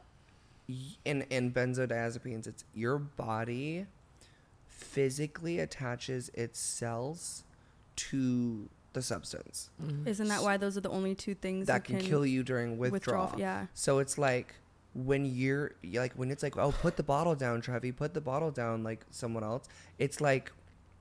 y- in in benzodiazepines, it's your body physically attaches its cells to the substance isn't that why those are the only two things that can, kill you during withdrawal. withdraw? Yeah. So it's like when you're like when it's like, oh, put the bottle down, Trevi, put the bottle down, like someone else. It's like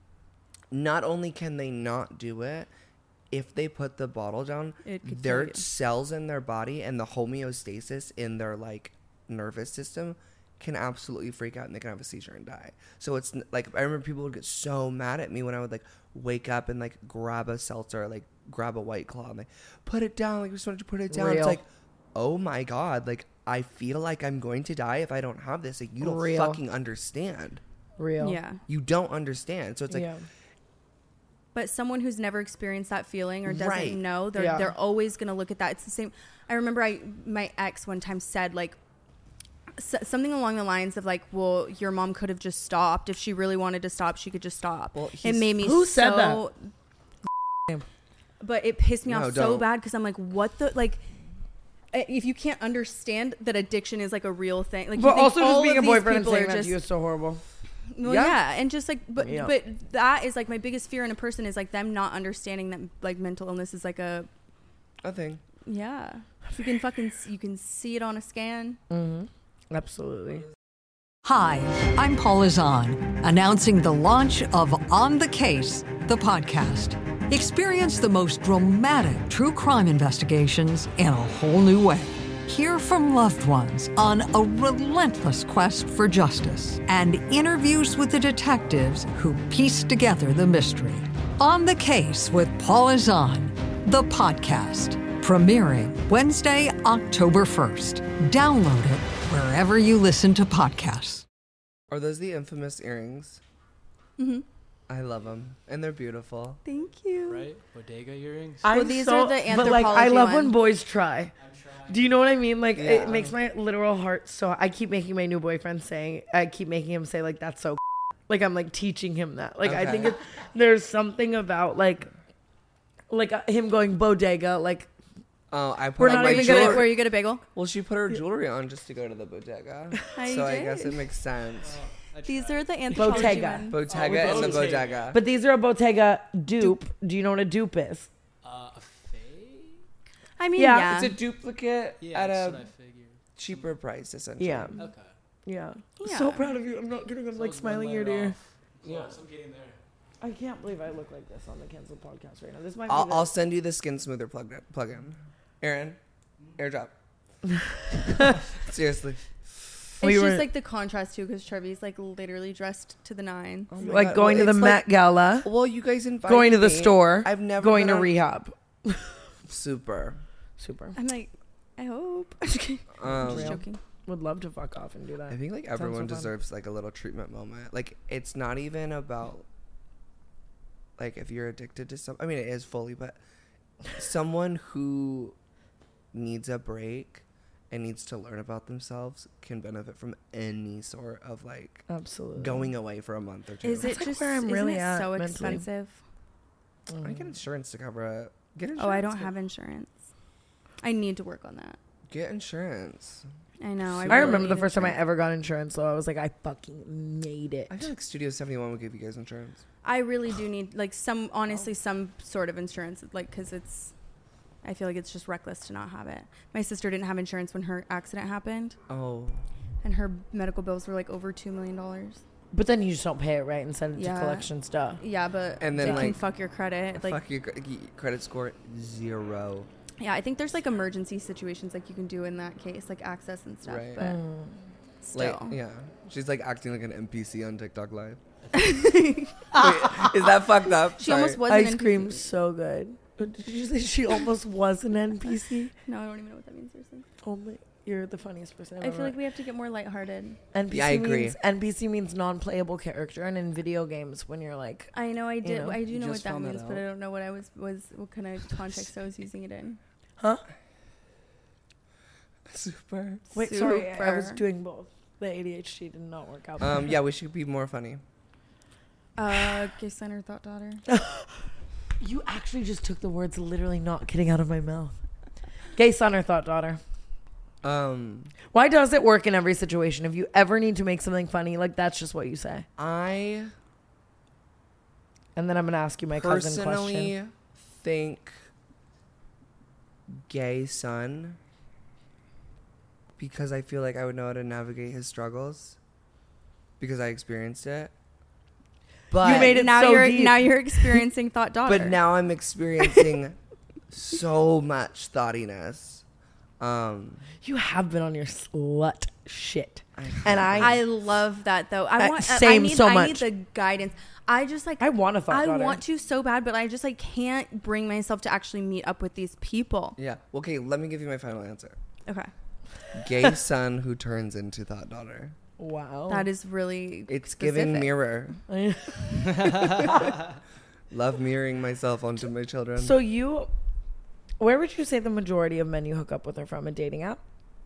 not only can they not do it, if they put the bottle down, It could their kill you. cells in their body and the homeostasis in their like nervous system can absolutely freak out and they can have a seizure and die. So it's n- like I remember people would get so mad at me when I would like wake up and like grab a seltzer, like grab a White Claw and like put it down, like I just wanted to put it down. Real. It's like, oh my god, like I feel like I'm going to die if I don't have this. Like you don't Real. fucking understand. real. Yeah. You don't understand. So it's like yeah. But someone who's never experienced that feeling or doesn't Right. know, they're Yeah. they're always gonna look at that. It's the same. I remember I my ex one time said like s- something along the lines of like, "Well, your mom could have just stopped if she really wanted to stop. She could just stop." Well, it he's- made me Who so. said that? But it pissed me No, off so don't. bad because I'm like, what the like. eh, If you can't understand that addiction is like a real thing, like, you But think also all just being of a these boyfriend and people saying are that just, to you is so horrible. well, Yeah. yeah. and just like, but Yeah. but that is like my biggest fear in a person is like them not understanding that like mental illness is like a a thing. yeah. You can fucking s- you can see it on a scan. Mm-hmm. Absolutely. Hi, I'm Paula Zahn, announcing the launch of On the Case, the podcast. Experience the most dramatic true crime investigations in a whole new way. Hear from loved ones on a relentless quest for justice and interviews with the detectives who piece together the mystery. On the Case with Paula Zahn, the podcast. Premiering Wednesday, October first. Download it wherever you listen to podcasts. Are those the infamous earrings? Mm-hmm. I love them and they're beautiful. Thank you. Right? Bodega earrings. I'm these so, are the but like I Anthropologie love when one. boys try. I'm trying. Do you know what I mean? Like Yeah. it makes my literal heart so. I keep making my new boyfriend saying. I keep making him say like that's so. Like I'm like teaching him that. Like I Okay. think it, there's something about like, like uh, him going bodega. Like Oh, I put We're on not my Where you, even get gonna- a, where you get a bagel? Well, she put her jewelry on just to go to the bodega. I so I guess did. it makes sense. I These tried. are the Anthropologie Bottega. ones. Bottega Oh, and the Bottega. bodega. but these are a bottega dupe. Do you know what a dupe is? Uh, a fake? I mean, Yeah. yeah. It's a duplicate Yeah, at that's a what I figured. cheaper price, essentially. Yeah. Okay. Yeah. Yeah. So proud of you. I'm not kidding. I'm So like it's smiling one ear to layer ear. off. Close, I'm getting there. I can't believe I look like this on the canceled podcast right now. This might I'll, be I'll the, send you the skin smoother plug plug-in. Aaron, airdrop. Seriously. It's We just were- like the contrast too, because Trevi's like literally dressed to the nine. Oh my like God. going Well, to the it's Met like- Gala, Well, you guys invited going to the me. store, I've never going been to on- rehab. Super. Super. I'm like, I hope. I'm just kidding. I'm Um, just joking. Would love to fuck off and do that. I think like Sounds everyone so fun. deserves like a little treatment moment. Like it's not even about like if you're addicted to some. I mean, it is fully, but someone who needs a break and needs to learn about themselves can benefit from any sort of like Absolutely. going away for a month or two. Is That's it like just where I'm isn't really it at so mentally. expensive? I get insurance to cover it. Get insurance. Oh, I don't to- have insurance. I need to work on that. Get insurance. I know. I, I really remember the need first time I insurance. ever got insurance, so I was like, I fucking made it. I feel like Studio seventy-one would give you guys insurance. I really do need like some honestly some sort of insurance, like because it's. I feel like it's just reckless to not have it. My sister didn't have insurance when her accident happened, Oh. and her medical bills were like over two million dollars. But then you just don't pay it right and send it Yeah. to collection stuff. Yeah, but And then, they can like, fuck your credit. Like, Fuck your cre- credit score zero. yeah, I think there's like emergency situations like you can do in that case, like access and stuff. Right. But Mm. still, Like, yeah. She's like acting like an N P C on TikTok Live. Wait, is that fucked up? she almost was an Ice N P C. cream so good. Did you say she almost was an N P C? No, I don't even know what that means. Seriously, Oh my, you're the funniest person I've I ever feel like met. we have to get more lighthearted. N P C Yeah, I agree. means N P C means non-playable character, and in video games, when you're like, I know I did. know, I do you know what just that found that means, but out? I don't know what I was was what kind of context I was using it in. huh? Super. Wait, sorry, I, I was Super. doing both. The A D H D did not work out. Um, yeah, we should be more funny. Uh, gay center thought daughter. You actually just took the words literally not kidding out of my mouth. Gay son or thought daughter. Um, Why does it work in every situation? If you ever need to make something funny, like that's just what you say. I And then I'm gonna ask you my cousin personally question. think gay son because I feel like I would know how to navigate his struggles because I experienced it. But You made it now so you're deep. now you're experiencing thought daughter. but now I'm experiencing so much thoughtiness. Um, You have been on your slut shit, I, and I, I love that though. I Uh, want. I- I same need, so I need much. the guidance. I just like. I want a thought I daughter. want to so bad, but I just like can't bring myself to actually meet up with these people. yeah. Okay, let me give you my final answer. Okay, Gay son who turns into thought daughter. Wow, that is really. It's specific. giving mirror. Love mirroring myself onto my children. So you, where would you say the majority of men you hook up with are from? A dating app?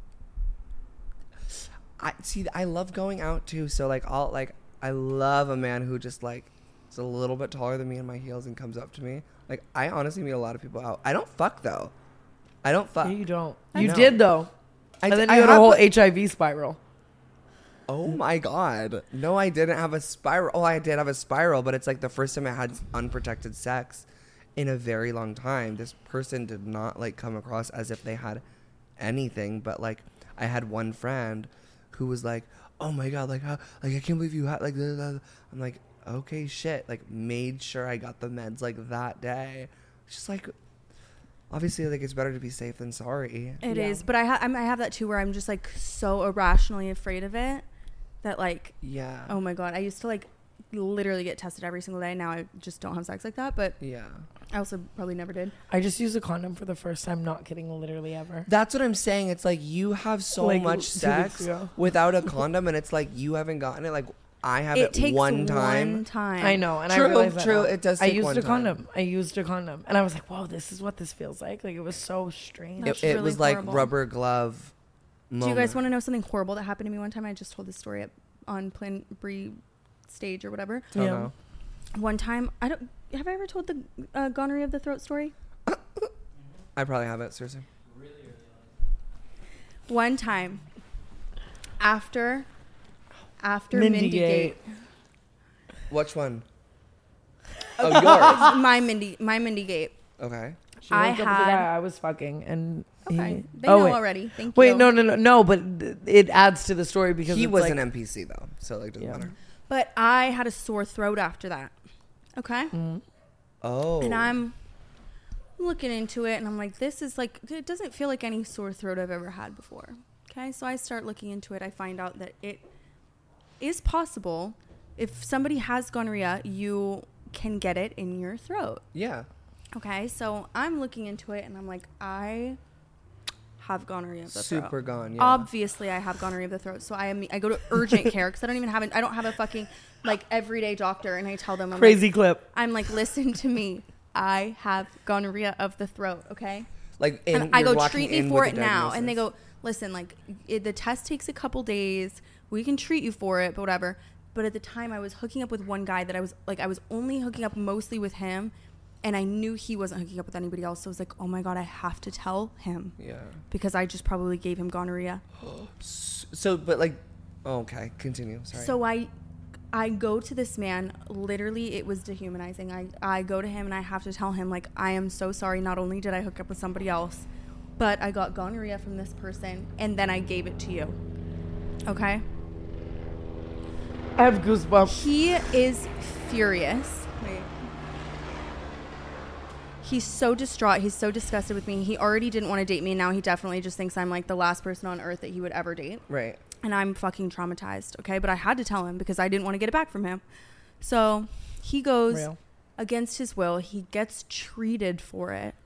I see. I love going out too. So like, I'll like, I love a man who just like is a little bit taller than me in my heels and comes up to me. Like, I honestly meet a lot of people out. I don't fuck though. I don't fuck. No, you don't. I You know. did though, I and d- then I you had a have, whole but- H I V spiral. Oh my god. No, I didn't have a spiral. Oh, I did have a spiral, but it's like the first time I had unprotected sex in a very long time. This person did not like come across as if they had anything, but like I had one friend who was like, "Oh my god, like how, like I can't believe you had like blah, blah, blah." I'm like, "Okay, shit." Like made sure I got the meds like that day. It's just like obviously like it's better to be safe than sorry. It Yeah. is, but I ha- I'm, I have that too, where I'm just like so irrationally afraid of it that like, Yeah. oh my god, I used to like literally get tested every single day. Now I just don't have sex like that, but Yeah. I also probably never did. I just used a condom for the first time. Not kidding, literally ever. That's what I'm saying. It's like you have so Like, much two weeks sex ago. without a condom, and it's like you haven't gotten it. Like I have It it, takes one time. One time. I know, and I True, realized that true, now. it does I take used one a time. condom. I used a condom, and I was like, "Whoa, this is what this feels like." Like it was so strange. That's It, it really was like horrible. rubber glove. Do you guys want to know something horrible that happened to me one time? I just told this story at, on Plan Brie stage or whatever. to Yeah. know? One time, I don't. Have I ever told the uh, gonorrhea of the throat story? I probably have it. Seriously. One time, after, after Mindy Mindy, Gate. Gate, Which one? Oh, yours. my Mindy, my Mindy Gate. Okay. She I hooked up with the had- guy I was fucking, and Okay, he, they oh, know wait. already. Thank Wait, you. no, no, no, no. But th- it adds to the story because He it's was like, an N P C though, so like doesn't Yeah. matter. But I had a sore throat after that. Okay. Mm. Oh. And I'm looking into it, and I'm like, this is like, it doesn't feel like any sore throat I've ever had before. Okay, so I start looking into it. I find out that it is possible. If somebody has gonorrhea, you can get it in your throat. Yeah. Okay, so I'm looking into it, and I'm like, I have gonorrhea of the Super throat. gone, yeah. Obviously, I have gonorrhea of the throat. So I am. I go to urgent care because I don't even have. An, I don't have a fucking like everyday doctor, and I tell them I'm Crazy like, clip. I'm like, listen to me. I have gonorrhea of the throat. Okay. Like, in, And I you're go, walking treat me in for with it the now. And they diagnosis. go, listen, like, it, the test takes a couple days. We can treat you for it, but whatever. But at the time, I was hooking up with one guy that I was, like, I was only hooking up mostly with him. And I knew he wasn't hooking up with anybody else. So I was like, oh, my God, I have to tell him. Yeah. Because I just probably gave him gonorrhea. So, but like, oh, okay, continue. Sorry. So I... I go to this man, literally it was dehumanizing. I, I go to him and I have to tell him, like, I am so sorry. Not only did I hook up with somebody else, but I got gonorrhea from this person and then I gave it to you. Okay? I have goosebumps. He is furious. Wait. He's so distraught. He's so disgusted with me. He already didn't want to date me. And now he definitely just thinks I'm like the last person on earth that he would ever date. Right. And I'm fucking traumatized, okay? But I had to tell him because I didn't want to get it back from him. So he goes Real. against his will. He gets treated for it.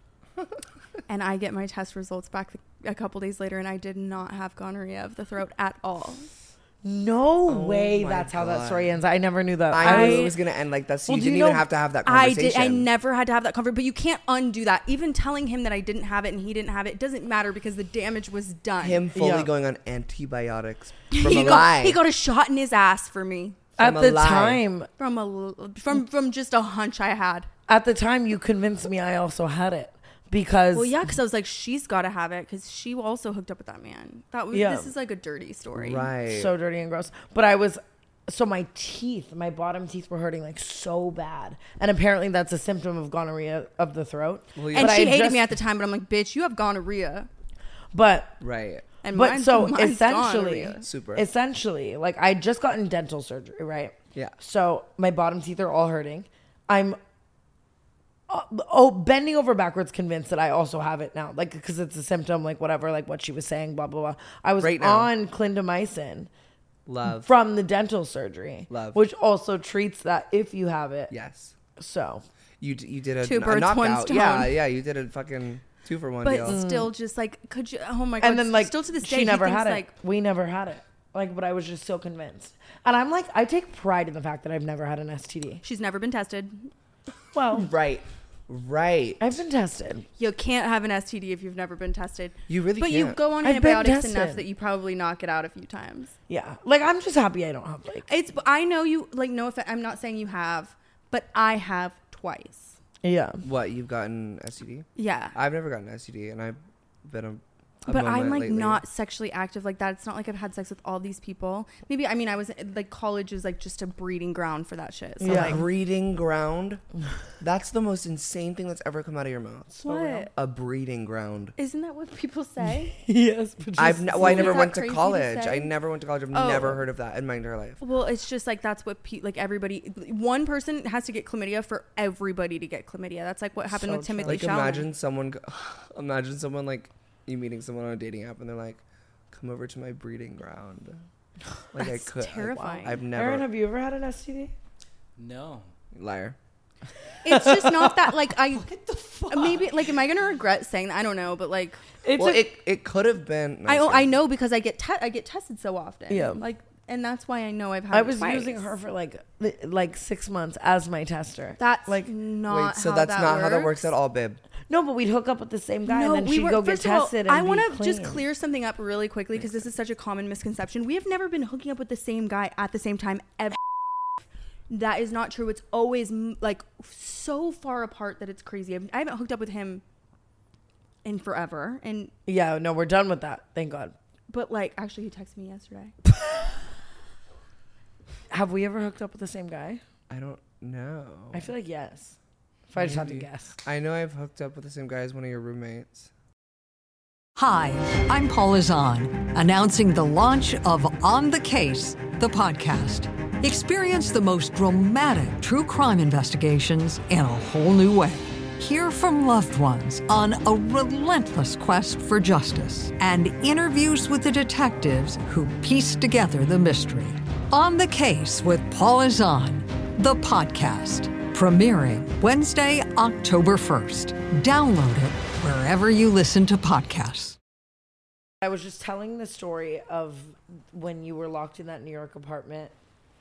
And I get my test results back a couple days later, and I did not have gonorrhea of the throat at all. No Oh way my that's how that God. story ends. I never knew that. I knew I- it was gonna end like that, so Well, you do you didn't even know- have to have that I conversation. did. I never had to have that comfort, but you can't undo that. Even telling him that I didn't have it and he didn't have it, it doesn't matter because the damage was done. Him fully Yeah. going on antibiotics from he a got, lie. He got a shot in his ass for me At from a the lie. time, from a from from just a hunch I had. at the time, you convinced me I also had it because Well, yeah, because I was like, she's got to have it because she also hooked up with that man. That was Yeah. this is like a dirty story. Right. so dirty and gross. But I was so my teeth, my bottom teeth were hurting like so bad, and apparently that's a symptom of gonorrhea of the throat. Well, And But she I hated just- me at the time, but I'm like, bitch, you have gonorrhea. But right. And but mine's, so mine's essentially, gonorrhea. Super. essentially, like I just gotten dental surgery, right? Yeah. So my bottom teeth are all hurting. I'm uh, oh bending over backwards, convinced that I also have it now, like because it's a symptom, like whatever, like what she was saying, blah blah blah. I was Right now. on clindamycin Love. from the dental surgery, Love. which also treats that if you have it. Yes. So You d- you did a, Two a birds, one knockout. stone. Yeah, yeah. You did a fucking two for one But deal. still, just like, could you? Oh my god! and then like still to this day, she he never thinks, had it. like, We never had it. Like, but I was just so convinced, and I'm like, I take pride in the fact that I've never had an S T D. she's never been tested. Well, Right. Right. I've been tested. You can't have an S T D if you've never been tested. You really But can't. you go on I've been antibiotics enough tested. that you probably knock it out a few times. Yeah, like I'm just happy I don't have like. It's. I know you. Like, no offense. I'm not saying you have, but I have twice. Yeah. What, you've gotten S T D? Yeah. I've never gotten S T D, and I've been a. a But I'm moment like lately. not sexually active like that. It's not like I've had sex with all these people. Maybe I mean I was like college is like just a breeding ground for that shit. So Yeah. like breeding ground. That's the most insane thing that's ever come out of your mouth. what? A breeding ground. Isn't that what people say? Yes, but just, I've n- well, I Isn't never that went to crazy to college. say? I never went to college. I've Oh. never heard of that in my entire life. Well, it's just like that's what pe- like everybody. One person has to get chlamydia for everybody to get chlamydia. That's like what happened So with Timothy Like Chalamet. imagine someone, go- imagine someone like you meeting someone on a dating app and they're like, "Come over to my breeding ground." Like That's I could. I- terrifying. I've never. Aaron, have you ever had an S T D? No. Liar. It's just not that like I maybe like am I gonna regret saying that? I don't know, but like It's well, a- it it could have been. no, I I'm just I kidding. know because I get te- I get tested so often. Yeah. Like and that's why I know I've had. I it was twice. using her for like li- like six months as my tester. That's like like not. Wait, so how that's that not works. how that works at all, babe. no, but we'd hook up with the same guy No, and then we she'd were, go get first of all, tested. And I want want to just clean. clear something up really quickly because this is such a common misconception. We have never been hooking up with the same guy at the same time ever. That is not true. It's always m- like so far apart that it's crazy. I've, I haven't hooked up with him in forever, and Yeah, no, we're done with that. Thank God. but like actually, he texted me yesterday. Have we ever hooked up with the same guy? I don't know. I feel like yes. If I just had to Maybe. guess. I know I've hooked up with the same guy as one of your roommates. Hi, I'm Paula Zahn, announcing the launch of On the Case, the podcast. Experience the most dramatic true crime investigations in a whole new way. Hear from loved ones on a relentless quest for justice and interviews with the detectives who piece together the mystery. On the Case with Paul Azan, the podcast, premiering Wednesday, October first. Download it wherever you listen to podcasts. I was just telling the story of when you were locked in that New York apartment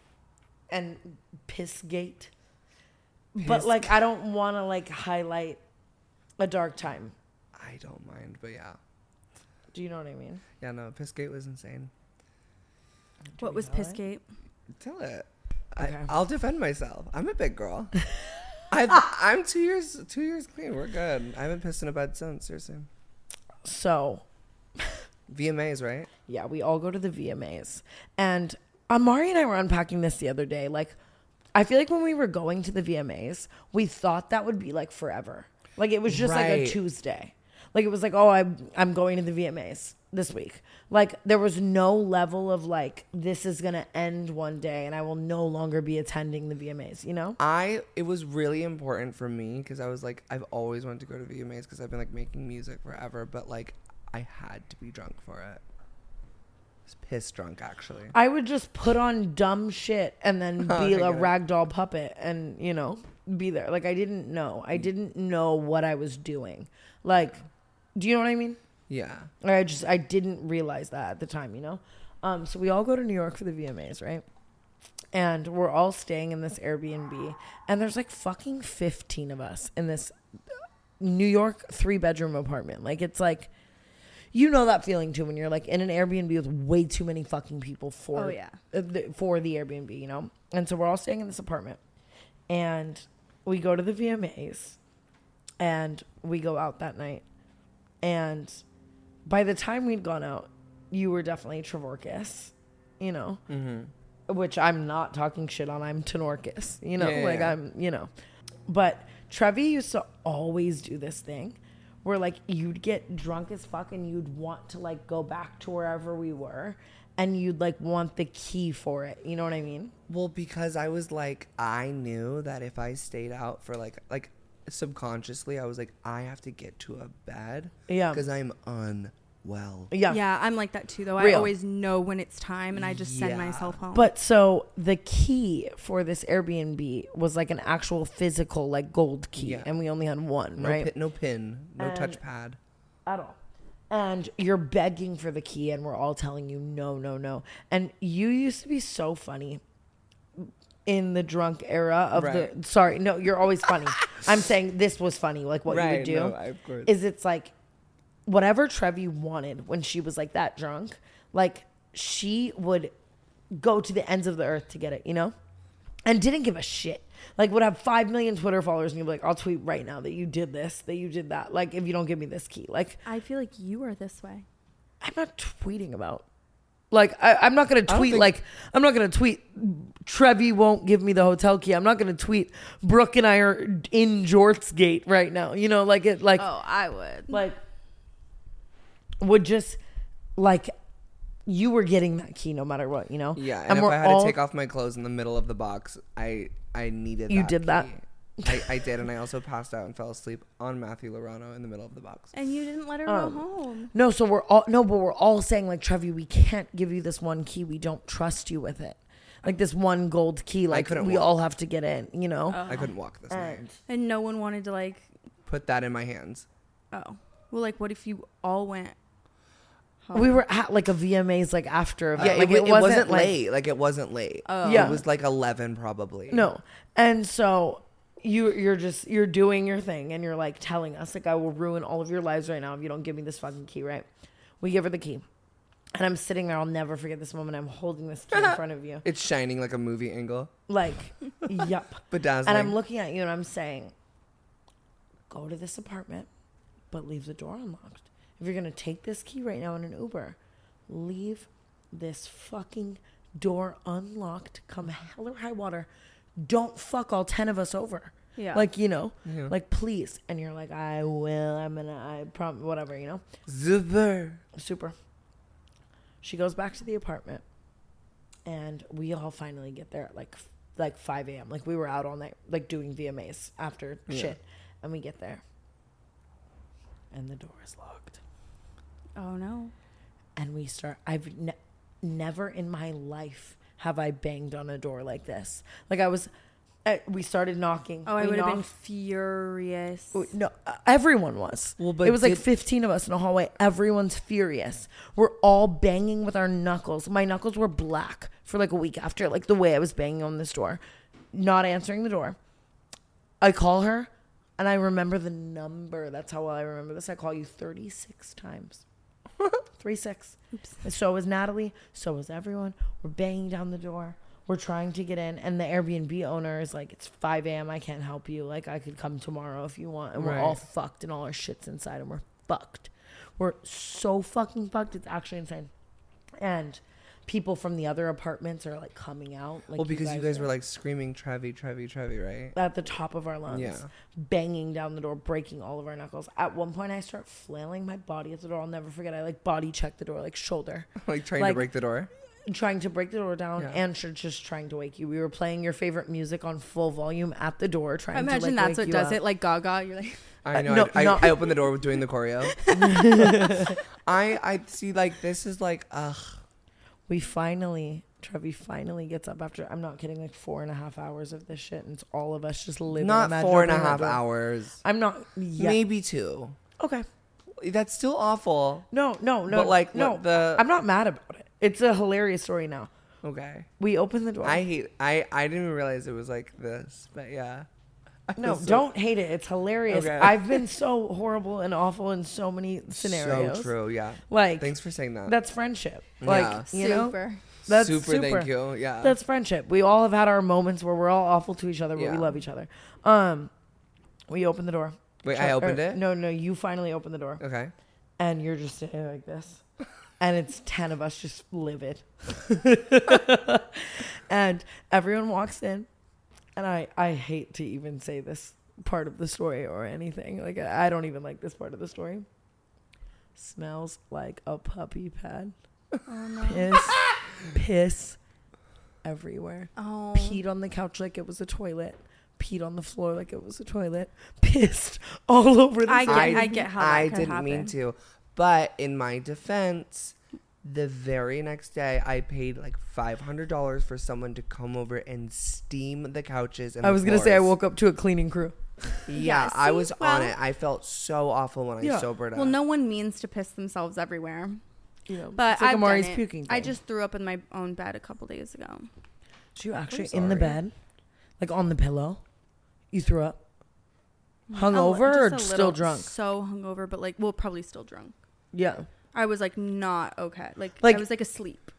and Pissgate. But, like, I don't want to, like, highlight a dark time. I don't mind, but yeah. Do you know what I mean? Yeah, no, Pissgate was insane. What was Pissgate? Tell it. Okay. I, I'll defend myself. I'm a big girl. I've, I'm two years two years clean. We're good. I haven't pissed in a bed since, seriously. So, V M As, right? yeah, we all go to the V M As. And Amari and I were unpacking this the other day. Like, I feel like when we were going to the V M As, we thought that would be, like, forever. Like, it was just, like, a Right. Tuesday. Like, it was like, oh, I'm, I'm going to the V M As this week. Like, there was no level of, like, this is going to end one day and I will no longer be attending the V M As, you know? I it was really important for me because I was like, I've always wanted to go to V M As because I've been like making music forever, but like I had to be drunk for it. I was piss drunk actually. I would just put on dumb shit and then Oh, be I a get it. ragdoll puppet and, you know, be there. Like, I didn't know. I didn't know what I was doing. Like, do you know what I mean? Yeah. I just, I didn't realize that at the time, you know? Um, so we all go to New York for the V M As, right? And we're all staying in this Airbnb. And there's like fucking fifteen of us in this New York three bedroom apartment. Like, it's like, you know that feeling too when you're like in an Airbnb with way too many fucking people for, Oh, yeah. uh, the, for the Airbnb, you know? And so we're all staying in this apartment. And we go to the V M As and we go out that night. And by the time we'd gone out, you were definitely Trevorkis, you know, Mm-hmm. which I'm not talking shit on. I'm Tenorkis, you know, Yeah, yeah, like yeah. I'm, you know. But Trevi used to always do this thing where like you'd get drunk as fuck and you'd want to like go back to wherever we were and you'd like want the key for it. You know what I mean? Well, because I was like, I knew that if I stayed out for like like subconsciously, I was like, I have to get to a bed. Yeah. Because I'm unwell. Yeah. Yeah, I'm like that too, though. I Real. always know when it's time, and I just send Yeah. myself home. But so the key for this Airbnb was like an actual physical like gold key, Yeah. and we only had one, No, right? pin, no pin, no And- touchpad. At all. And you're begging for the key, and we're all telling you no, no, no. And you used to be so funny in the drunk era of Right. the. Sorry, no, you're always funny. I'm saying this was funny, like what you Right, would do. no, I- of course. Is it's like whatever Trevi wanted when she was like that drunk, like she would go to the ends of the earth to get it, you know, and didn't give a shit. Like would have five million Twitter followers, and you'd be like, "I'll tweet right now that you did this, that you did that." Like if you don't give me this key, like. I feel like you are this way. I'm not tweeting about. Like, I, I'm not going to don't tweet, think- like, I'm not going to tweet, Trevi won't give me the hotel key. I'm not going to tweet, Brooke and I are in Jortsgate right now. You know, like, it, like, Oh, I would. like, would just, like, you were getting that key no matter what, you know? Yeah, and, if we're I had all- to take off my clothes in the middle of the box, I I needed. You that did that? key. I, I did, and I also passed out and fell asleep on Matthew Lorano in the middle of the box. And you didn't let her Um, go home. No, so we're all, no, but we're all saying, like, Trevi, we can't give you this one key. We don't trust you with it. Like, this one gold key, like, couldn't we walk. all have to get in, you know? I couldn't walk this night. And And no one wanted to, like, Put that in my hands. oh. Well, like, what if you all went home? we were at like a V M As like after event. Yeah, like, it, wa- it wasn't, like- late. Like it wasn't late. Oh. Yeah. It was like eleven probably. No, and so you you're just you're doing your thing, and you're like telling us like I will ruin all of your lives right now if you don't give me this fucking key. Right? We give her the key, and I'm sitting there. I'll never forget this moment. I'm holding this key in front of you, It's shining like a movie angle. like, yup. Bedazzling. And I'm looking at you, and I'm saying, go to this apartment, but leave the door unlocked. If you're gonna take this key right now in an Uber, leave this fucking door unlocked. Come hell or high water. Don't fuck all ten of us over. Yeah. Like, you know, Yeah. like, please. And you're like, I will. I'm gonna, I prom, whatever, you know. Zuber. Super. She goes back to the apartment, and we all finally get there at like f- like five a.m. Like we were out all night, like doing V M As after Yeah. shit, And we get there. And the door is locked. Oh no. And we start, I've ne- never in my life have I banged on a door like this. Like I was, uh, we started knocking. Oh, I We would have been knocked- furious. No, uh, everyone was. Well, but it was like did- fifteen of us in a hallway. Everyone's furious. We're all banging with our knuckles. My knuckles were black for like a week after, like the way I was banging on this door, not answering the door. I call her, and I remember the number. That's how well I remember this. I call you thirty-six times. Three six. Oops. And so was Natalie. So was everyone. We're banging down the door. We're trying to get in, and the Airbnb owner is like, "It's five a.m. I can't help you. Like, I could come tomorrow if you want." And we're Right. all fucked, and all our shit's inside, and we're fucked. We're so fucking fucked. It's actually insane. And people from the other apartments are like coming out. Like, well, because you guys are were like screaming Trevi, Trevi, Trevi, right? at the top of our lungs, Yeah. banging down the door, breaking all of our knuckles. At one point, I start flailing my body at the door. I'll never forget. I like body check the door, like shoulder, Like trying Like- to break the door. trying to break the door down, Yeah. and sh- just trying to wake you. We were playing your favorite music on full volume at the door, trying I imagine to like, that's wake what you does up. it, like Gaga. You're like, I know. no, I, no. I, I opened the door with doing the choreo. I I see. Like this is like ugh. We finally, Trevi finally gets up after, I'm not kidding, like four and a half hours of this shit, and it's all of us just living. Not imagine four and a opening that half door. hours. I'm not. Yeah. Maybe two. Okay. That's still awful. No, no, no. But, like, no. what the- I'm not mad about it. It's a hilarious story now. Okay. We open the door. I hate. I I didn't even realize it was like this, but yeah. I No, feel so- don't hate it. It's hilarious. Okay. I've been so horrible and awful in so many scenarios. So true. Yeah. Like, Thanks for saying that. that's friendship. Like, Yeah. you know, super. that's super, super. Thank you. Yeah. That's friendship. We all have had our moments where we're all awful to each other, but we Yeah. love each other. Um, we open the door. Wait, Tre- I opened or- it. No, no, you finally open the door, Okay. and you're just sitting like this, and it's ten of us just livid, and everyone walks in, and I I hate to even say this part of the story or anything. Like, I don't even like this part of the story. Smells like a puppy pad. Oh no. Piss, piss everywhere. Oh. Peed on the couch like it was a toilet. Peed on the floor like it was a toilet. Pissed all over the I get, side. I, get how that I could didn't happen. mean to, but in my defense, the very next day I paid like five hundred dollars for someone to come over and steam the couches. And I the was gonna say I floors. woke up to a cleaning crew. Yeah, Yeah, I see, was on well- it. I felt so awful when Yeah. I sobered up. Well, no one means to piss themselves everywhere. You know, But it's like I've Amari's done it. puking. I thing. just threw up in my own bed a couple days ago. Did you actually I'm in the sorry. bed, like on the pillow, you threw up, A li- hungover or just a still little- drunk? So hungover, but like, well, probably still drunk. Yeah, I was like not okay. Like, Like- I was like asleep.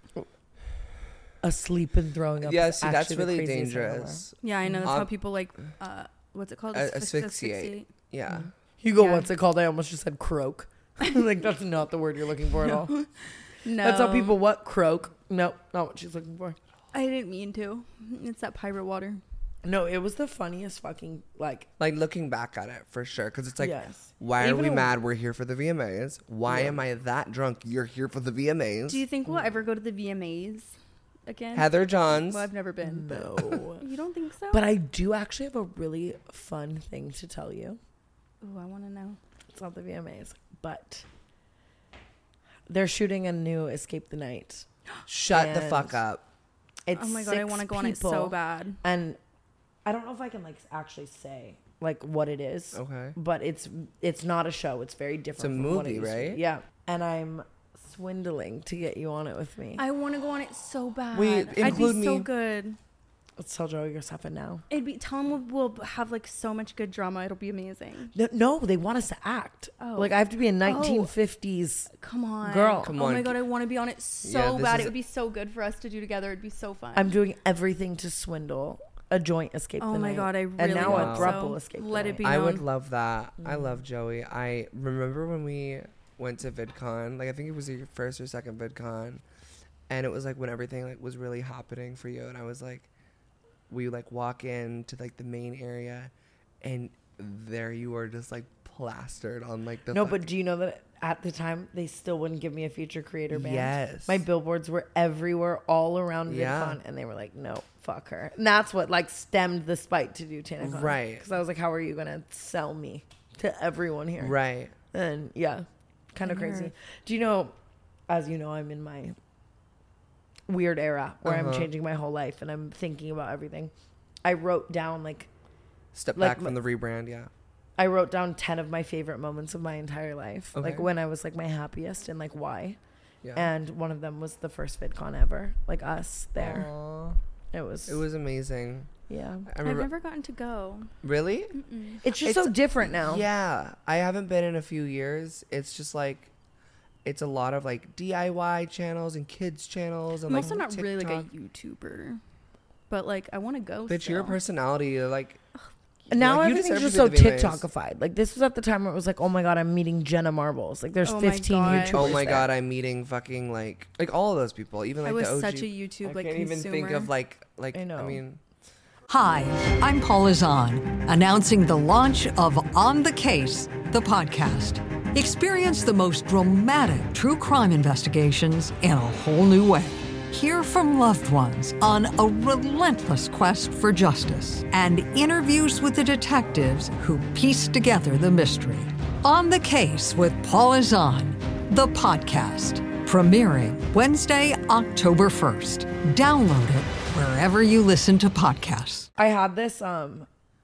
asleep and throwing up. yeah, is see, that's actually the really craziest thing ever. dangerous. Yeah, I know. That's how Um, people like. Uh, what's it called? a- Asphyx- asphyxiate. Yeah. You go, Yeah. what's it called? I almost just said croak. Like, that's not the word you're looking for at all. No, That's how people what croak. Nope, not what she's looking for. I didn't mean to. It's that pirate water. No, it was the funniest fucking like. Like looking back at it for sure, because it's like, Yes. why are Even we a- mad? We're here for the V M As. Why Yeah. am I that drunk? You're here for the V M As. Do you think we'll ever go to the V M As again? Heather Johns. Well, I've never been. but- No. You don't think so? But I do actually have a really fun thing to tell you. Ooh, I want to know. It's not the V M As, but they're shooting a new Escape the Night. Shut the And- fuck up. It's Oh my god, I six want to go on it so people, bad. And I don't know if I can like actually say like what it is. Okay. But it's it's not a show. It's very different. It's a from what it movie, used to be. right? Yeah. And I'm swindling to get you on it with me. I want to go on it so bad. Wait, I'd include be so me. good. Let's tell Joey you're stuff it now. It'd be. Tell them we'll, we'll have like so much good drama. It'll be amazing. No, no, they want us to act. Oh. Like I have to be a nineteen fifties. Come on, Girl. Come oh on. my god, I want to be on it so Yeah, this bad. is- It would be so good for us to do together. It'd be so fun. I'm doing everything to swindle a joint Escape oh the my Night. god, I really and now hope a thruple so. Escape the Let it Night. be I would known. love that. I Mm. love Joey. I remember when we went to VidCon. Like I think it was your first or second VidCon, and it was like when everything like was really happening for you. And I was like, we like walk in to like the main area, and there you were just like plastered on like the No, fuck- but do you know that at the time they still wouldn't give me a feature creator band? Yes. My billboards were everywhere, all around Yeah. VidCon, and they were like, "No, fuck her." And that's what like stemmed the spite to do TanaCon, Right. Because I was like, "How are you gonna sell me to everyone here?" right. And yeah, kind of crazy. Nerd. Do you know? As you know, I'm in my weird era where I'm Uh-huh. changing my whole life and I'm thinking about everything. I wrote down like Step Like back from the rebrand, yeah. I wrote down ten of my favorite moments of my entire life, like Okay. when I was like my happiest and like why. Yeah. And one of them was the first VidCon ever, like us there. Aw. It was, It was amazing. yeah. I I've remember. never gotten to go. Really? Mm-mm. It's just It's- so different now. Yeah, I haven't been in a few years. It's just like, it's a lot of like D I Y channels and kids channels and I'm like also not really like a TikTok. YouTuber, but like I want to go. Bitch, your still. personality, you're like. And now like, you everything's deserve just to so be the V M As. TikTokified. Like this was at the time where it was like, oh my god, I'm meeting Jenna Marbles. Like there's Oh my fifteen God. YouTubers. Oh my there. god, I'm meeting fucking like like all of those people, even like I was the O G. such a YouTube I like can't even consumer. think of like like I I, know. mean, Hi, I'm Paula Zahn, announcing the launch of On the Case, the podcast. Experience the most dramatic true crime investigations in a whole new way. Hear from loved ones on a relentless quest for justice and interviews with the detectives who piece together the mystery. On the Case with Paula Zahn, the podcast. Premiering Wednesday, October first. Download it wherever you listen to podcasts. I had this um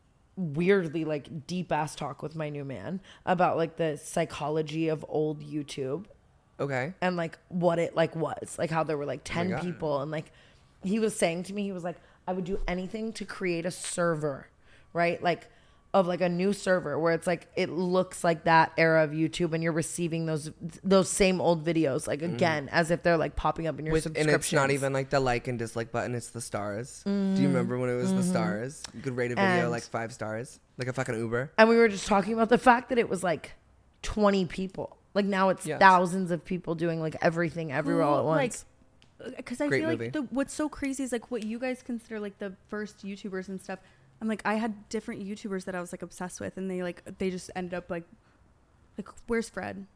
weirdly like deep ass talk with my new man about like the psychology of old YouTube okay. and like what it like was like how there were like Oh ten God. people and like he was saying to me, he was like, I would do anything to create a server, right? Like of like a new server where it's like it looks like that era of YouTube and you're receiving those those same old videos like again as if they're like popping up in your With, subscriptions. and it's not even like the like and dislike button, it's the stars. Do you remember when it was the stars? You could rate a video And- like five stars, like a fucking Uber. And we were just talking about the fact that it was like twenty people. Like now it's Yes. thousands of people doing like everything everywhere all at once. Because I Great feel movie. like the, what's so crazy is like what you guys consider like the first YouTubers and stuff. I'm like, I had different YouTubers that I was like obsessed with, and they like they just ended up like, like where's Fred?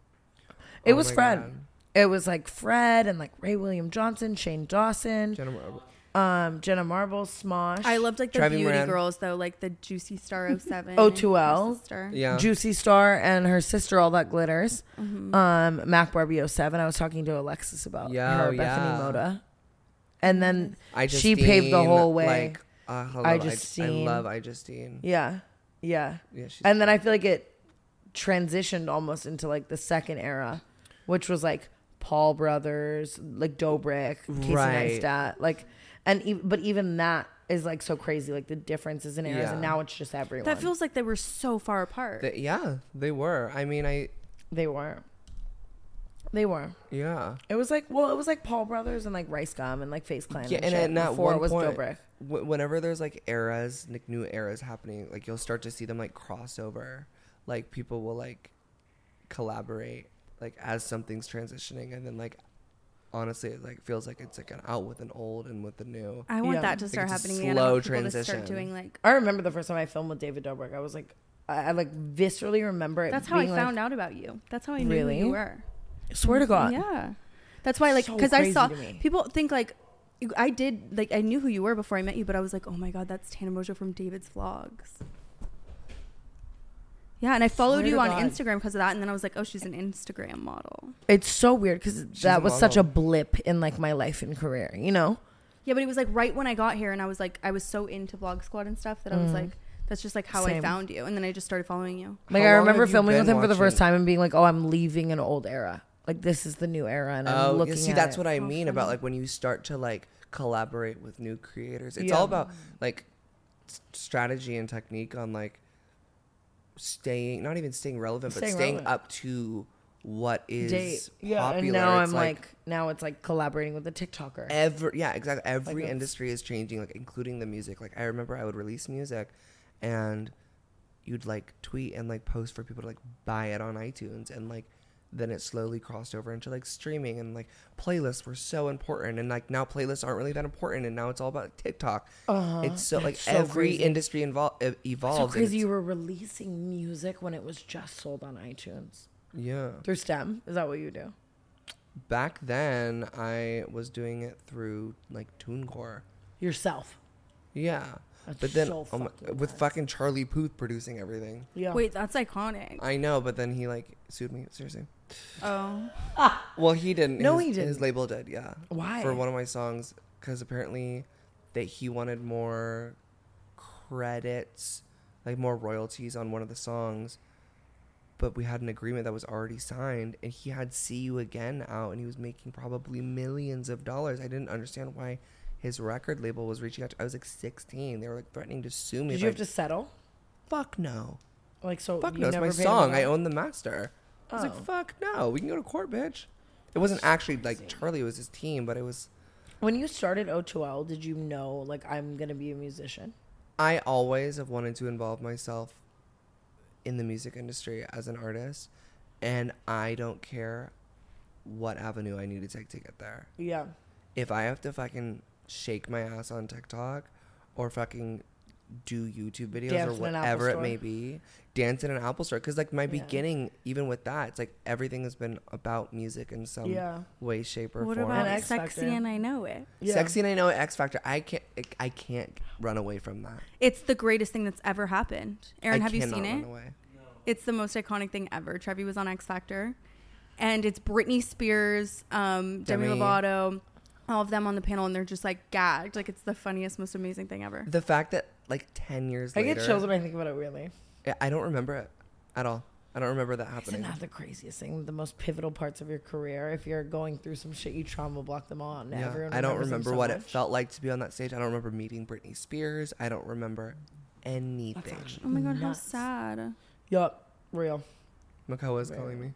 It Oh was my Fred. God. It was like Fred and like Ray William Johnson, Shane Dawson, Jenna Marbles. um, Jenna Marbles, Smosh. I loved like the Driving beauty Moran. girls though, like the Juicy Star oh seven. O two L. her sister. Yeah. Juicy Star and her sister, All That Glitters. Mhm. Um, Mac Barbie oh seven. I was talking to Alexis about Yo, her, yeah. Bethany Moda. And then I she paved the whole way. Like, uh, I, love, I I, just I seen- love I Justine. yeah, yeah. Yeah, she's And then I feel like it transitioned almost into like the second era, which was like Paul Brothers, like Dobrik, Casey Right. Neistat, like, and e- but even that is like so crazy, like the differences in eras, Yeah. and now it's just everyone. That feels like they were so far apart. They- yeah, they were. I mean, I they were, they were. yeah. It was like well, it was like Paul Brothers and like Rice Gum and like Face Clan. Yeah, and, and, shit and at before one it was point, Dobrik. wh- whenever there's like eras, like new eras happening, like you'll start to see them like crossover. Like people will like collaborate, like as something's transitioning, and then like honestly, it like feels like it's like an out with an old and with the new. I want Yeah. that to Like, start it's a happening again. I slow want people to transition. start doing like. I remember the first time I filmed with David Dobrik. I was like, I, I like viscerally remember it. That's how I being, like, found out about you. That's how I knew Really? who you were. Swear to God. Yeah. That's why, like, So because I crazy saw to me. people think like you- I did, like, I knew who you were before I met you, but I was like, oh my God, that's Tana Mojo from David's Vlogs. Yeah, and I followed Swear you to on God. Instagram because of that, and then I was like, oh, she's an Instagram model. It's so weird because She's that a was such a model. blip in like my life and career, you know? Yeah, but it was like right when I got here, and I was like, I was so into Vlog Squad and stuff that I was Mm. like, that's just like how Same. I found you, and then I just started following you. Like How I long remember have you filming with been him for the first watching- time and being like, "Oh, I'm leaving an old era. Like this is the new era." And I'm Oh, looking yeah, see, at that's it. what I Oh, mean about funny. like when you start to like collaborate with new creators. It's Yeah. all about like s- strategy and technique on like staying, not even staying relevant, but Staying staying relevant. up to what is Date. Yeah, popular. and now It's I'm like, now it's like collaborating with a TikToker. every yeah, exactly. Every that's- industry is changing, like including the music. Like I remember I would release music, and you'd like tweet and like post for people to like buy it on iTunes, and like then it slowly crossed over into like streaming, and like playlists were so important, and like now playlists aren't really that important, and now it's all about TikTok. Uh-huh. It's so like It's so every crazy. industry invol- ev- So evolves. and crazy it's- you were releasing music when it was just sold on iTunes. Yeah. Through STEM? Is that what you do? Back then, I was doing it through like TuneCore. Yourself. Yeah. That's But then so oh my- fucking with intense. fucking Charlie Puth producing everything. Yeah. Wait, that's iconic. I know, but then he like sued me. Seriously. Oh. Well, he didn't. No, his, he didn't. His label did, yeah. Why? For one of my songs, because apparently that he wanted more credits, like more royalties on one of the songs. But we had an agreement that was already signed, and he had "See You Again" out, and he was making probably millions of dollars. I didn't understand why his record label was reaching out to. I was like sixteen. They were like threatening to sue me. Did if you I- have to settle? Fuck no. Like, so Fuck you no. It's never my paid song. them I back? own the master. I was Oh. like, fuck no. We can go to court, bitch. It wasn't actually like Charlie. It was his team, but it was. When you started O two L, did you know, like, I'm going to be a musician? I always have wanted to involve myself in the music industry as an artist, and I don't care what avenue I need to take to get there. Yeah. If I have to fucking shake my ass on TikTok or fucking do YouTube videos Dance or in an Apple whatever it store. may be, dance in an Apple store. Because, like, my Yeah. beginning, even with that, it's like everything has been about music in some Yeah. way, shape, or What form. about And X Sexy Factor. and I Know It? Yeah. Sexy and I Know It, X Factor. I can't, I can't run away from that. It's the greatest thing that's ever happened. Erin, I have you cannot seen run it? away. It's the most iconic thing ever. Trevi was on X Factor, and it's Britney Spears, um, Demi, Demi. Lovato, all of them on the panel, and they're just like gagged. Like, it's the funniest, most amazing thing ever. The fact that like ten years I later, get chills when I think about it, really. I- I don't remember it at all. I don't remember that Isn't happening. that the craziest thing? The most pivotal parts of your career. If you're going through some shit, you trauma block them on. Yeah. Everyone I don't remembers them remember so what it much. felt like to be on that stage. I don't remember meeting Britney Spears. I don't remember anything. actually- Oh my god, how Nuts. sad. Yup. Real. Makoa's Right. calling me.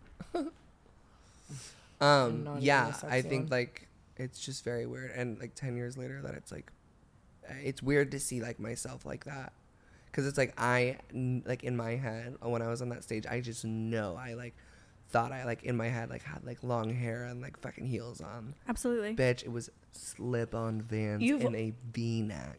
I'm um, not even yeah, a sexy I think one. like it's just very weird, and like ten years later, that it's like uh, it's weird to see like myself like that, because it's like I n- like in my head when I was on that stage, I just know I like thought I like in my head like had like long hair and like fucking heels on. Absolutely. Bitch, it was slip-on Vans You've- in a V-neck.